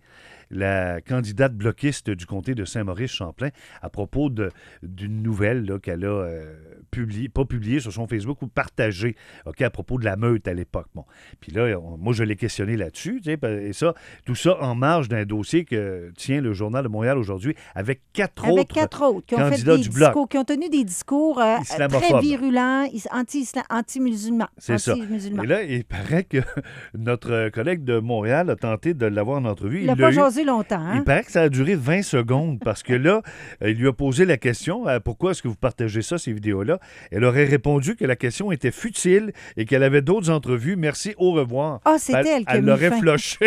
la candidate bloquiste du comté de Saint-Maurice-Champlain, à propos de, d'une nouvelle là, qu'elle a euh, publiée, pas publiée sur son Facebook ou partagée, okay, à propos de la meute à l'époque. Bon. Puis là, on, moi, je l'ai questionné là-dessus, tu sais, et ça, tout ça en marge d'un dossier que tient le Journal de Montréal aujourd'hui avec quatre avec autres quatre autres qui ont fait des du bloc. discours, qui ont tenu des discours euh, très virulents, anti, anti-musulmans. C'est anti-musulmans. ça. Et là, il paraît que notre collègue de Montréal a tenté de l'avoir en entrevue. Il n'a pas jasé longtemps. Hein? Il paraît que ça a duré vingt secondes parce que là, il lui a posé la question euh, pourquoi est-ce que vous partagez ça, ces vidéos-là? Elle aurait répondu que la question était futile et qu'elle avait d'autres entrevues. Merci, au revoir. Ah, oh, c'était elle, elle qui a Elle mis l'aurait fin. floché.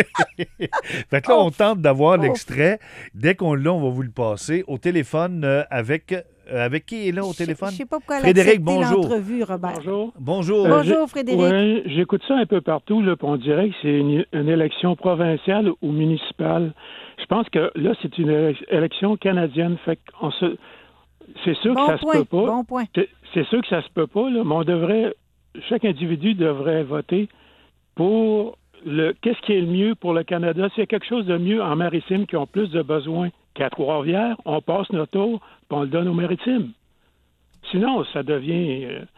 Fait que là, oh. on tente d'avoir oh. l'extrait. Dès qu'on l'a, on va vous le passer au téléphone euh, avec. Euh, avec qui est là au téléphone? Je ne sais pas pourquoi elle Frédéric, a accepté bonjour. l'entrevue, Robert. Bonjour. Bonjour. Euh, bonjour, Frédéric. Ouais, j'écoute ça un peu partout, là, puis on dirait que c'est une, une élection provinciale ou municipale. Je pense que là, c'est une élection canadienne. Fait qu'on se... C'est sûr bon que ça point, se peut pas. Bon point. C'est, c'est sûr que ça se peut pas, là, mais on devrait... Chaque individu devrait voter pour le... Qu'est-ce qui est le mieux pour le Canada? S'il y a quelque chose de mieux en maritime qui ont plus de besoins qu'à Trois-Rivières, on passe notre tour et on le donne aux maritimes. Sinon, ça devient... Euh,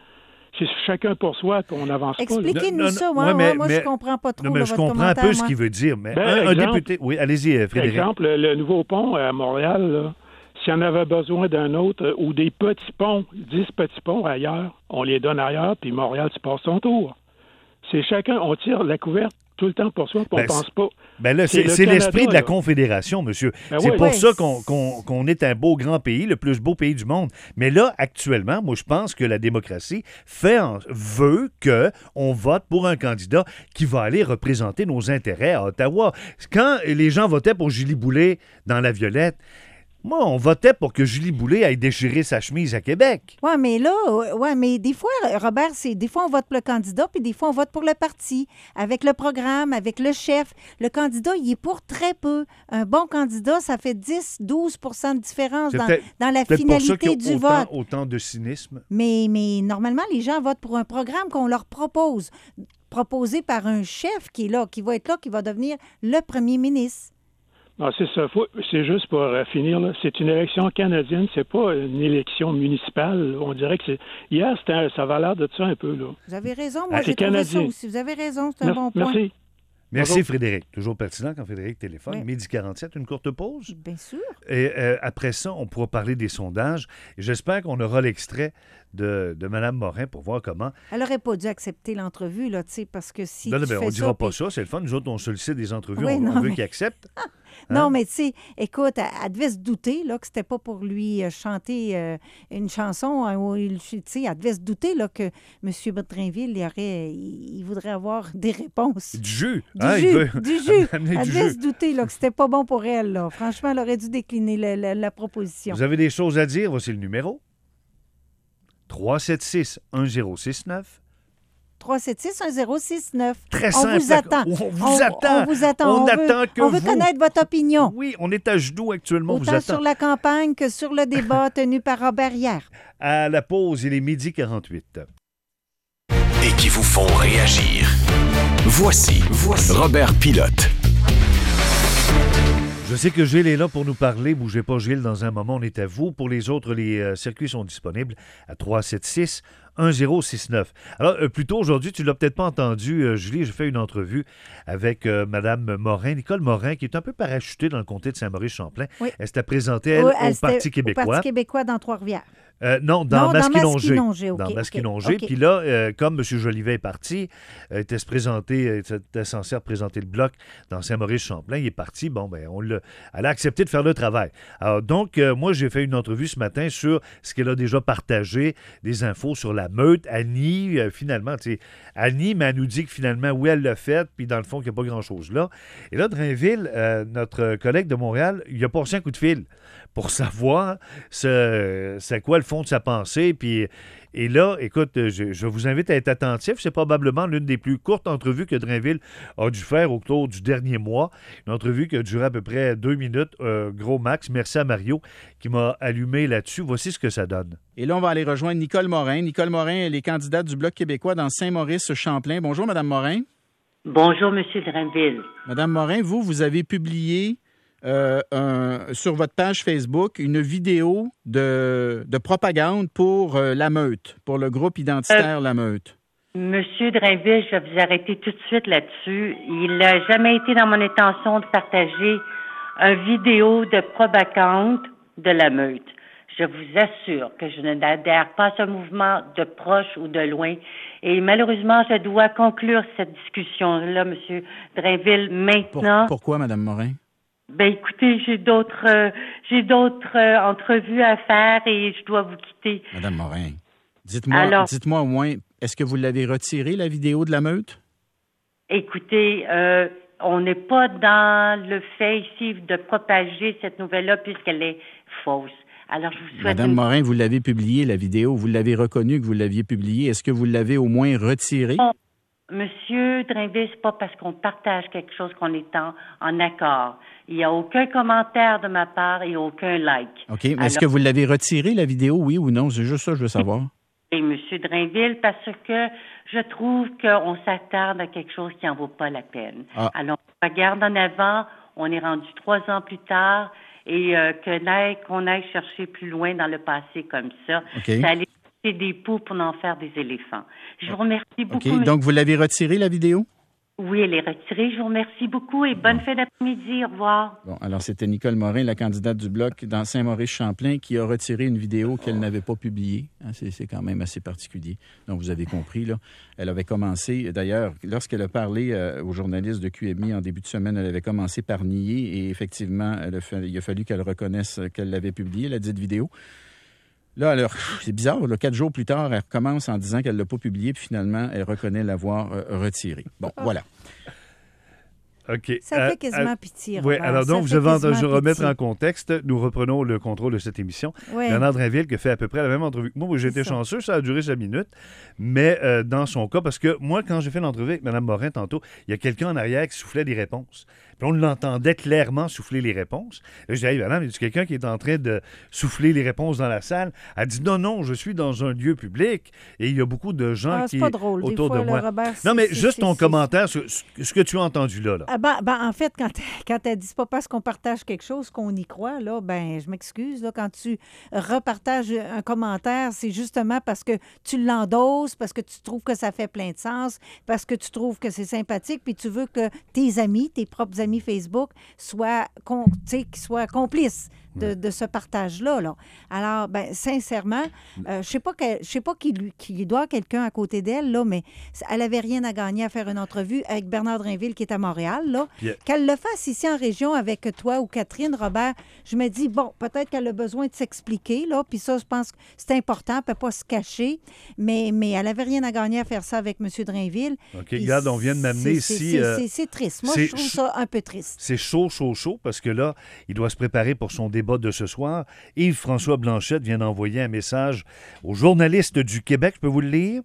c'est chacun pour soi qu'on n'avance pas. Expliquez-nous là. ça. Non, Moi, non, moi, ouais, moi mais- je comprends pas trop Non, mais là, je votre comprends un commentaire, peu ce moi. qu'il veut dire, mais Ben, un, un exemple- député... Oui, allez-y, euh, Frédéric. Exemple, le, le nouveau pont à Montréal, là, s'il y en avait besoin d'un autre, euh, ou des petits ponts, dix petits ponts ailleurs, on les donne ailleurs, puis Montréal se passe son tour. C'est chacun, on tire la couverte tout le temps pour soi, puis on Ben, pense pas. Ben là, c'est le c'est Canada, l'esprit de la là. Confédération, monsieur. Ben c'est oui. pour Oui. ça qu'on qu'on- qu'on est un beau grand pays, le plus beau pays du monde. Mais là, actuellement, moi, je pense que la démocratie fait en- veut que on vote pour un candidat qui va aller représenter nos intérêts à Ottawa. Quand les gens votaient pour Julie Boulay dans la Violette, moi, on votait pour que Julie Boulay aille déchirer sa chemise à Québec. Oui, mais là, euh, ouais, mais des fois, Robert, c'est des fois on vote pour le candidat, puis des fois on vote pour le parti, avec le programme, avec le chef. Le candidat, il est pour très peu. Un bon candidat, ça fait dix à douze de différence C'est dans, peut-être- dans la peut-être pour ça finalité qu'il y a du autant, vote. autant de cynisme. Mais, mais normalement, les gens votent pour un programme qu'on leur propose, proposé par un chef qui est là, qui va être là, qui va devenir le premier ministre. Non, c'est ça. Faut- c'est juste pour euh, finir, là. C'est une élection canadienne, c'est pas une élection municipale. On dirait que c'est. Hier, c'était un- ça avait l'air de ça un peu, là. Vous avez raison, moi Ah, j'ai c'est trouvé ça canadien. aussi. Vous avez raison, c'est un Merci- bon point. Merci. Merci, Bonjour. Frédéric. Toujours pertinent quand Frédéric téléphone. Oui. Midi quarante-sept, une courte pause. Bien sûr. Et euh, après ça, on pourra parler des sondages. Et j'espère qu'on aura l'extrait de, de Mme Morin pour voir comment. Elle n'aurait pas dû accepter l'entrevue, là, tu sais, parce que si. non, non, tu mais fais on ne dira ça, pas puis- ça, c'est le fun. Nous autres, on sollicite des entrevues, Oui, on, non, on veut mais- qu'ils acceptent. Non, Hein? mais tu sais, écoute, elle, elle devait se douter là, que c'était pas pour lui euh, chanter euh, une chanson. hein, où il- tu sais, elle devait se douter là, que M. Drainville, il, aurait, il, il voudrait avoir des réponses. Du jus. Du hein, il jus, veut du jus. amener Elle du devait jus. se douter là, que c'était pas bon pour elle. Là. Franchement, elle aurait dû décliner la, la- la proposition. Vous avez des choses à dire? Voici le numéro. trois sept six un zéro six neuf. trois sept six un zéro six neuf. Très on simple. Vous attend. On vous attend. On vous attend. On veut- attend que On veut vous. connaître votre opinion. Oui, on est à genoux actuellement. on vous Autant attend. sur la campagne que sur le débat tenu par Robert hier. À la pause, il est midi quarante-huit. Et qui vous font réagir. Voici, voici Robert Pilote. Je sais que Gilles est là pour nous parler. Bougez pas, Gilles, dans un moment, on est à vous. Pour les autres, les euh, circuits sont disponibles à trois sept six un zéro six neuf. Alors, euh, plus tôt aujourd'hui, tu l'as peut-être pas entendu, euh, Julie, j'ai fait une entrevue avec euh, Mme Morin, Nicole Morin, qui est un peu parachutée dans le comté de Saint-Maurice-Champlain. Oui. Elle s'était présentée, elle, Oui, au elle, c'était Parti québéquois. Au Parti québécois dans Trois-Rivières. Euh, non, dans Non, dans Masquinongé. Masquinongé, OK, Dans OK, Masquinongé. OK. Puis là, euh, comme M. Jolivet est parti, euh, était se présenter, euh, était censé représenter le Bloc dans Saint-Maurice-Champlain. Il est parti. Bon, ben, on l'a, elle a accepté de faire le travail. Alors, donc, euh, moi, j'ai fait une entrevue ce matin sur ce qu'elle a déjà partagé, des infos sur la meute. Annie, euh, finalement, tu sais, Annie, mais elle nous dit que finalement, oui, elle l'a fait, puis dans le fond, qu'il n'y a pas grand-chose là. Et là, Drainville, euh, notre collègue de Montréal, il a passé un coup de fil pour savoir ce- c'est quoi le fond de sa pensée. Puis, et là, écoute, je, je vous invite à être attentif. C'est probablement l'une des plus courtes entrevues que Drainville a dû faire au cours du dernier mois. Une entrevue qui a duré à peu près deux minutes, euh, gros max. Merci à Mario qui m'a allumé là-dessus. Voici ce que ça donne. Et là, on va aller rejoindre Nicole Morin. Nicole Morin, elle est candidate du Bloc québécois dans Saint-Maurice-Champlain. Bonjour, Mme Morin. Bonjour, M. Drainville. Madame Morin, vous, vous avez publié euh, un- sur votre page Facebook une vidéo de, de propagande pour euh, la Meute, pour le groupe identitaire Euh, La Meute. Monsieur Drainville, je vais vous arrêter tout de suite là-dessus. Il n'a jamais été dans mon intention de partager une vidéo de propagande de la meute. Je vous assure que je n'adhère pas à ce mouvement de proche ou de loin. Et malheureusement, je dois conclure cette discussion-là, Monsieur Drainville, maintenant. Pourquoi, Mme Morin? Ben écoutez, j'ai d'autres euh, j'ai d'autres euh, entrevues à faire et je dois vous quitter. Madame Morin, dites-moi, Alors- dites-moi au moins, est-ce que vous l'avez retirée, la vidéo de La Meute? Écoutez, euh, on n'est pas dans le fait ici de propager cette nouvelle-là puisqu'elle est fausse. Alors, je vous souhaite Madame une... Morin, vous l'avez publiée, la vidéo, vous l'avez reconnue que vous l'aviez publiée. Est-ce que vous l'avez au moins retirée? Bon, Monsieur Drainville, c'est pas parce qu'on partage quelque chose qu'on est en, en accord. Il n'y a aucun commentaire de ma part et aucun like. OK. Mais Alors- est-ce que vous l'avez retirée, la vidéo, oui ou non? C'est juste ça que je veux savoir. Et Monsieur Drainville, parce que je trouve qu'on s'attarde à quelque chose qui n'en vaut pas la peine. Ah. Alors, on regarde en avant, on est rendu trois ans plus tard, et euh, que n'aille, qu'on aille chercher plus loin dans le passé comme ça, OK. c'est aller c'est des poux pour en faire des éléphants. Je vous remercie beaucoup. OK, monsieur. donc vous l'avez retiré, la vidéo? Oui, elle est retirée. Je vous remercie beaucoup et bonne fin d'après-midi. Au revoir. Bon, alors c'était Nicole Morin, la candidate du Bloc dans Saint-Maurice-Champlain, qui a retiré une vidéo qu'elle n'avait pas publiée. Hein, c'est, c'est quand même assez particulier. Donc, vous avez compris, là. Elle avait commencé, d'ailleurs, lorsqu'elle a parlé euh, aux journalistes de Q M I en début de semaine, elle avait commencé par nier et effectivement, elle a fa- il a fallu qu'elle reconnaisse qu'elle l'avait publiée, la dite vidéo. Là, alors, c'est bizarre, là, quatre jours plus tard, elle recommence en disant qu'elle ne l'a pas publié, puis finalement, elle reconnaît l'avoir euh, retiré. Bon, voilà. OK. Ça fait quasiment pitié, Oui, Robert. alors Ça donc, fait je vais quasiment je vais remettre pitié. en contexte. Nous reprenons le contrôle de cette émission. Oui. Bernard Drinville qui a fait à peu près la même entrevue que moi. Moi, j'ai été chanceux, ça a duré cinq minutes. Mais euh, dans son cas, parce que moi, quand j'ai fait l'entrevue avec Mme Morin tantôt, il y a quelqu'un en arrière qui soufflait des réponses. Puis on l'entendait clairement souffler les réponses. Là, je dis, hey, madame, il y a quelqu'un qui est en train de souffler les réponses dans la salle. Elle dit, non, non, je suis dans un lieu public et il y a beaucoup de gens Ah, qui c'est pas drôle. Des autour fois, de là, moi. Robert, non, mais c'est- juste c'est- ton c'est- commentaire sur ce que tu as entendu là. là. Ah ben, ben, en fait, quand, quand elle dit c'est pas parce qu'on partage quelque chose qu'on y croit, là, ben, je m'excuse. Là, quand tu repartages un commentaire, c'est justement parce que tu l'endosses, parce que tu trouves que ça fait plein de sens, parce que tu trouves que c'est sympathique, puis tu veux que tes amis, tes propres amis Facebook, soient, com- tu sais, qu'ils soient complices de, de ce partage-là. Là. Alors, ben, sincèrement, euh, je sais pas que- je sais pas qui lui, qui doit quelqu'un à côté d'elle, là, mais elle avait rien à gagner à faire une entrevue avec Bernard Drinville qui est à Montréal. Là. Yeah. Qu'elle le fasse ici en région avec toi ou Catherine, Robert, je me dis, bon, peut-être qu'elle a besoin de s'expliquer, là, puis ça, je pense que c'est important, elle ne peut pas se cacher, mais, mais elle n'avait rien à gagner à faire ça avec M. Drinville. OK, Puis regarde, on vient de m'amener c'est- ici... c'est- euh, c'est- C'est triste. Moi, c'est je trouve ch- ça un peu triste. C'est chaud, chaud, chaud, parce que là, il doit se préparer pour son débat de ce soir. Yves-François Blanchette vient d'envoyer un message aux journalistes du Québec. Je peux vous le lire?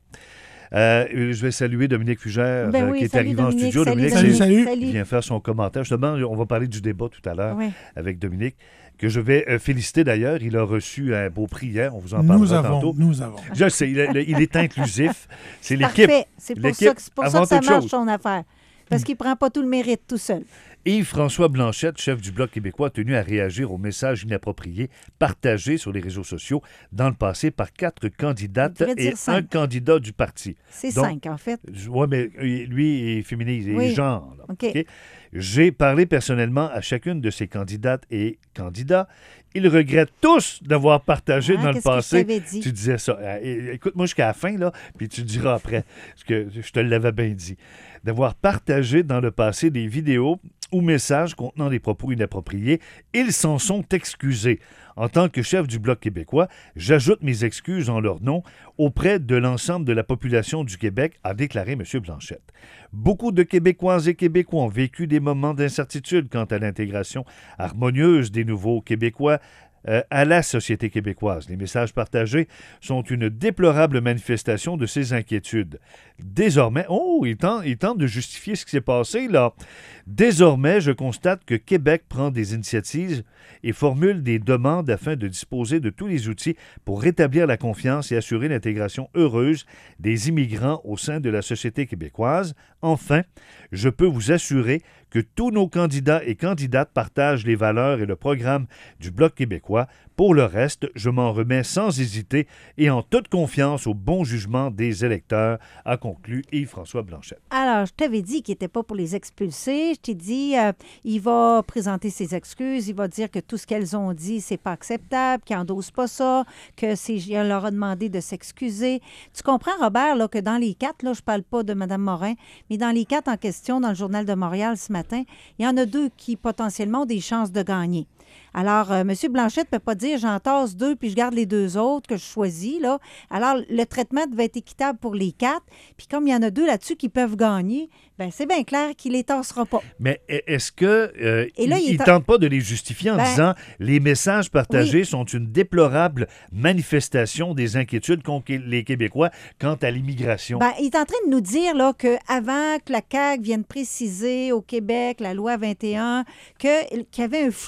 Euh, je vais saluer Dominique Fugère, Ben euh, oui, qui est salut, arrivé en Dominique. studio. Salut, Dominique, Dominique. c'est- Salut, salut. il vient faire son commentaire. Justement, on va parler du débat tout à l'heure Ouais. avec Dominique, que je vais euh, féliciter d'ailleurs. Il a reçu un beau prix hier. On vous en parlera Nous avons, tantôt. nous avons. Je sais, il, est- il est inclusif. C'est l'équipe. Parfait. C'est pour L'équipe ça que, c'est pour ça, avant que ça toute marche chose. son affaire. Parce qu'il ne prend pas tout le mérite tout seul. Yves-François Blanchette, chef du Bloc québécois, a tenu à réagir aux messages inappropriés partagés sur les réseaux sociaux dans le passé par quatre candidates devrait dire et cinq. un candidat du parti. C'est Donc, cinq, en fait. Oui, mais lui est féminin, il est Oui. genre. là, OK. OK? J'ai parlé personnellement à chacune de ces candidates et candidats. Ils regrettent tous d'avoir partagé Ah, dans le qu'est-ce que je passé. t'avais dit? Tu disais ça. Euh, é- Écoute-moi jusqu'à la fin, là, puis tu diras après, parce que je te l'avais bien dit. D'avoir partagé dans le passé des vidéos ou messages contenant des propos inappropriés. Ils s'en sont excusés. En tant que chef du Bloc québécois, j'ajoute mes excuses en leur nom auprès de l'ensemble de la population du Québec, a déclaré M. Blanchette. Beaucoup de Québécoises et Québécois ont vécu des moments d'incertitude quant à l'intégration harmonieuse des nouveaux Québécois euh, à la société québécoise. Les messages partagés sont une déplorable manifestation de ces inquiétudes. Désormais, oh, il tente, il tente de justifier ce qui s'est passé, là. Désormais, je constate que Québec prend des initiatives et formule des demandes afin de disposer de tous les outils pour rétablir la confiance et assurer l'intégration heureuse des immigrants au sein de la société québécoise. Enfin, je peux vous assurer que tous nos candidats et candidates partagent les valeurs et le programme du Bloc québécois. Pour le reste, je m'en remets sans hésiter et en toute confiance au bon jugement des électeurs, a conclu Yves-François Blanchette. Alors, je t'avais dit qu'il n'était pas pour les expulser. Je t'ai dit, euh, il va présenter ses excuses. Il va dire que tout ce qu'elles ont dit, c'est pas acceptable, qu'ils n'endossent pas ça, que c'est, on leur a demandé de s'excuser. Tu comprends, Robert, là, que dans les quatre, là, je ne parle pas de Mme Morin, mais dans les quatre en question, dans le Journal de Montréal ce matin, il y en a deux qui potentiellement ont des chances de gagner. Alors, euh, M. Blanchette ne peut pas dire j'en tasse deux puis je garde les deux autres que je choisis. Là. Alors, le traitement devait être équitable pour les quatre. Puis comme il y en a deux là-dessus qui peuvent gagner, bien, c'est bien clair qu'il ne les tassera pas. Mais est-ce que euh, Et là, il il ne est en- tente pas de les justifier en Ben, disant les messages partagés oui. sont une déplorable manifestation des inquiétudes qu'ont les Québécois quant à l'immigration? Ben, il est en train de nous dire là, qu'avant que la C A Q vienne préciser au Québec la loi vingt et un que- qu'il y avait un flou, une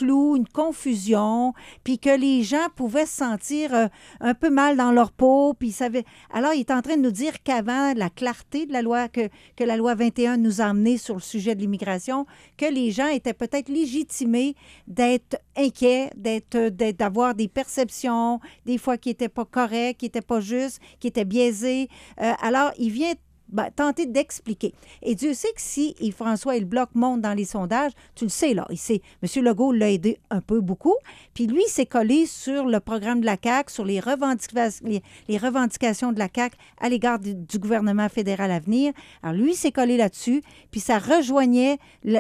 une confusion, puis que les gens pouvaient se sentir euh, un peu mal dans leur peau, puis ils savaient... Alors, il est en train de nous dire qu'avant la clarté de la loi, que, que la loi vingt et un nous a amené sur le sujet de l'immigration, que les gens étaient peut-être légitimés d'être inquiets, d'être, d'être, d'avoir des perceptions, des fois qui n'étaient pas correctes, qui n'étaient pas justes, qui étaient biaisées. Euh, alors, il vient ben, tenter d'expliquer. Et Dieu sait que si Yves-François et le Bloc montent dans les sondages, tu le sais, là, il sait, M. Legault l'a aidé un peu beaucoup, puis lui, il s'est collé sur le programme de la C A Q, sur les, revendica- les, les revendications de la C A Q à l'égard du, du gouvernement fédéral à venir. Alors, lui, il s'est collé là-dessus, puis ça rejoignait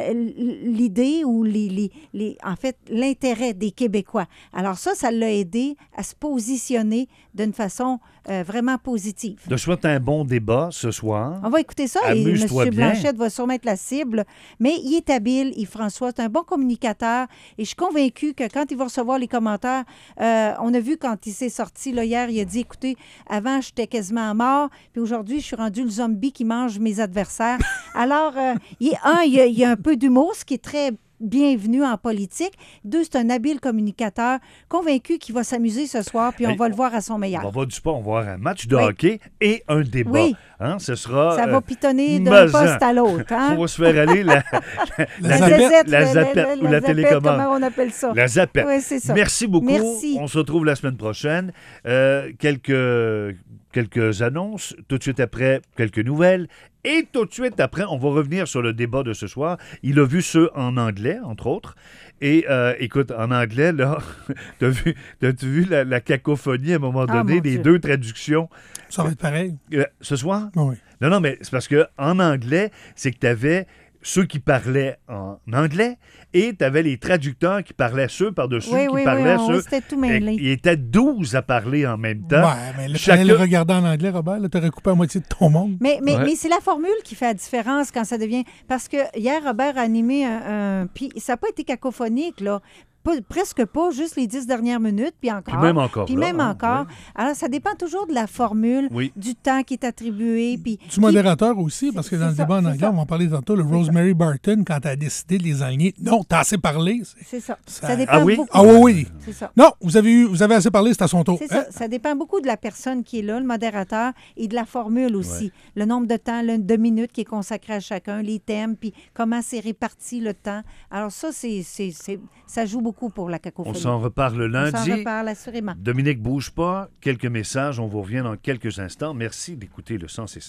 l'idée ou, les, les, les, en fait, l'intérêt des Québécois. Alors ça, ça l'a aidé à se positionner d'une façon euh, vraiment positive. Je souhaite un bon débat ce soir. On va écouter ça et M. Blanchette va sûrement être la cible. Mais il est habile, Yves-François, c'est un bon communicateur et je suis convaincue que quand il va recevoir les commentaires, euh, on a vu quand il s'est sorti là, hier, il a dit, écoutez, avant, j'étais quasiment mort, puis aujourd'hui, je suis rendu le zombie qui mange mes adversaires. Alors, euh, il, un, il y, a, il y a un peu d'humour, ce qui est très bienvenu en politique. Deux, c'est un habile communicateur, convaincu qu'il va s'amuser ce soir, puis on Hey, va le voir à son meilleur. On va voir du sport, on va voir un match de Oui. hockey et un débat. Oui. Hein, ce sera... Ça euh, va pitonner d'un mazan. poste à l'autre. Hein? On va se faire aller la, La la, zazette, la la- zapette la- ou la la zapette, télécommande. comment on appelle ça? La zapette. Oui, c'est ça. Merci beaucoup. Merci. On se retrouve la semaine prochaine. Euh, quelques, quelques annonces. Tout de suite après, quelques nouvelles. Et tout de suite après, on va revenir sur le débat de ce soir. Il a vu ceux en anglais, entre autres. Et euh, écoute, en anglais, là, t'as vu, t'as-tu vu la, la cacophonie à un moment Ah, donné, mon des Dieu. deux traductions? Ça va être pareil. Euh, ce soir? Oui. Non, non, mais c'est parce qu'en anglais, c'est que tu avais ceux qui parlaient en anglais et tu avais les traducteurs qui parlaient ceux par-dessus, Oui, qui oui, parlaient oui, on- ceux... c'était tout mêlé. Et- Il était douze à parler en même temps. Ouais, mais là, Chacun- tu le regarder en anglais, Robert, là, t'aurais coupé à moitié de ton monde. Mais, mais, Ouais. mais c'est la formule qui fait la différence quand ça devient... Parce que hier, Robert a animé un... un- Puis ça n'a pas été cacophonique, là. Pas- presque pas, juste les dix dernières minutes, puis encore. Puis même encore, Puis là, même hein, encore. Alors, ça dépend toujours de la formule, Oui. du temps qui est attribué, puis... Du modérateur aussi, parce que dans le ça, débat en c'est anglais, ça. on va en parler tantôt, le Rosemary Barton, quand elle a décidé de les aligner. Non, t'as assez parlé. C'est C'est ça. Ça- Ça dépend Ah oui? beaucoup. Ah oui, oui. C'est ça. Non, vous avez, eu, vous avez assez parlé, c'est à son tour. C'est Hein? ça. Ça dépend beaucoup de la personne qui est là, le modérateur, et de la formule aussi. Ouais. Le nombre de temps, le, de minutes qui est consacré à chacun, les thèmes, puis comment c'est réparti le temps. Alors ça, c'est, c'est, c'est- ça joue beaucoup pour la On cacophonie. s'en reparle On lundi. s'en reparle, assurément. Dominique, bouge pas. Quelques messages. On vous revient dans quelques instants. Merci d'écouter le cent six.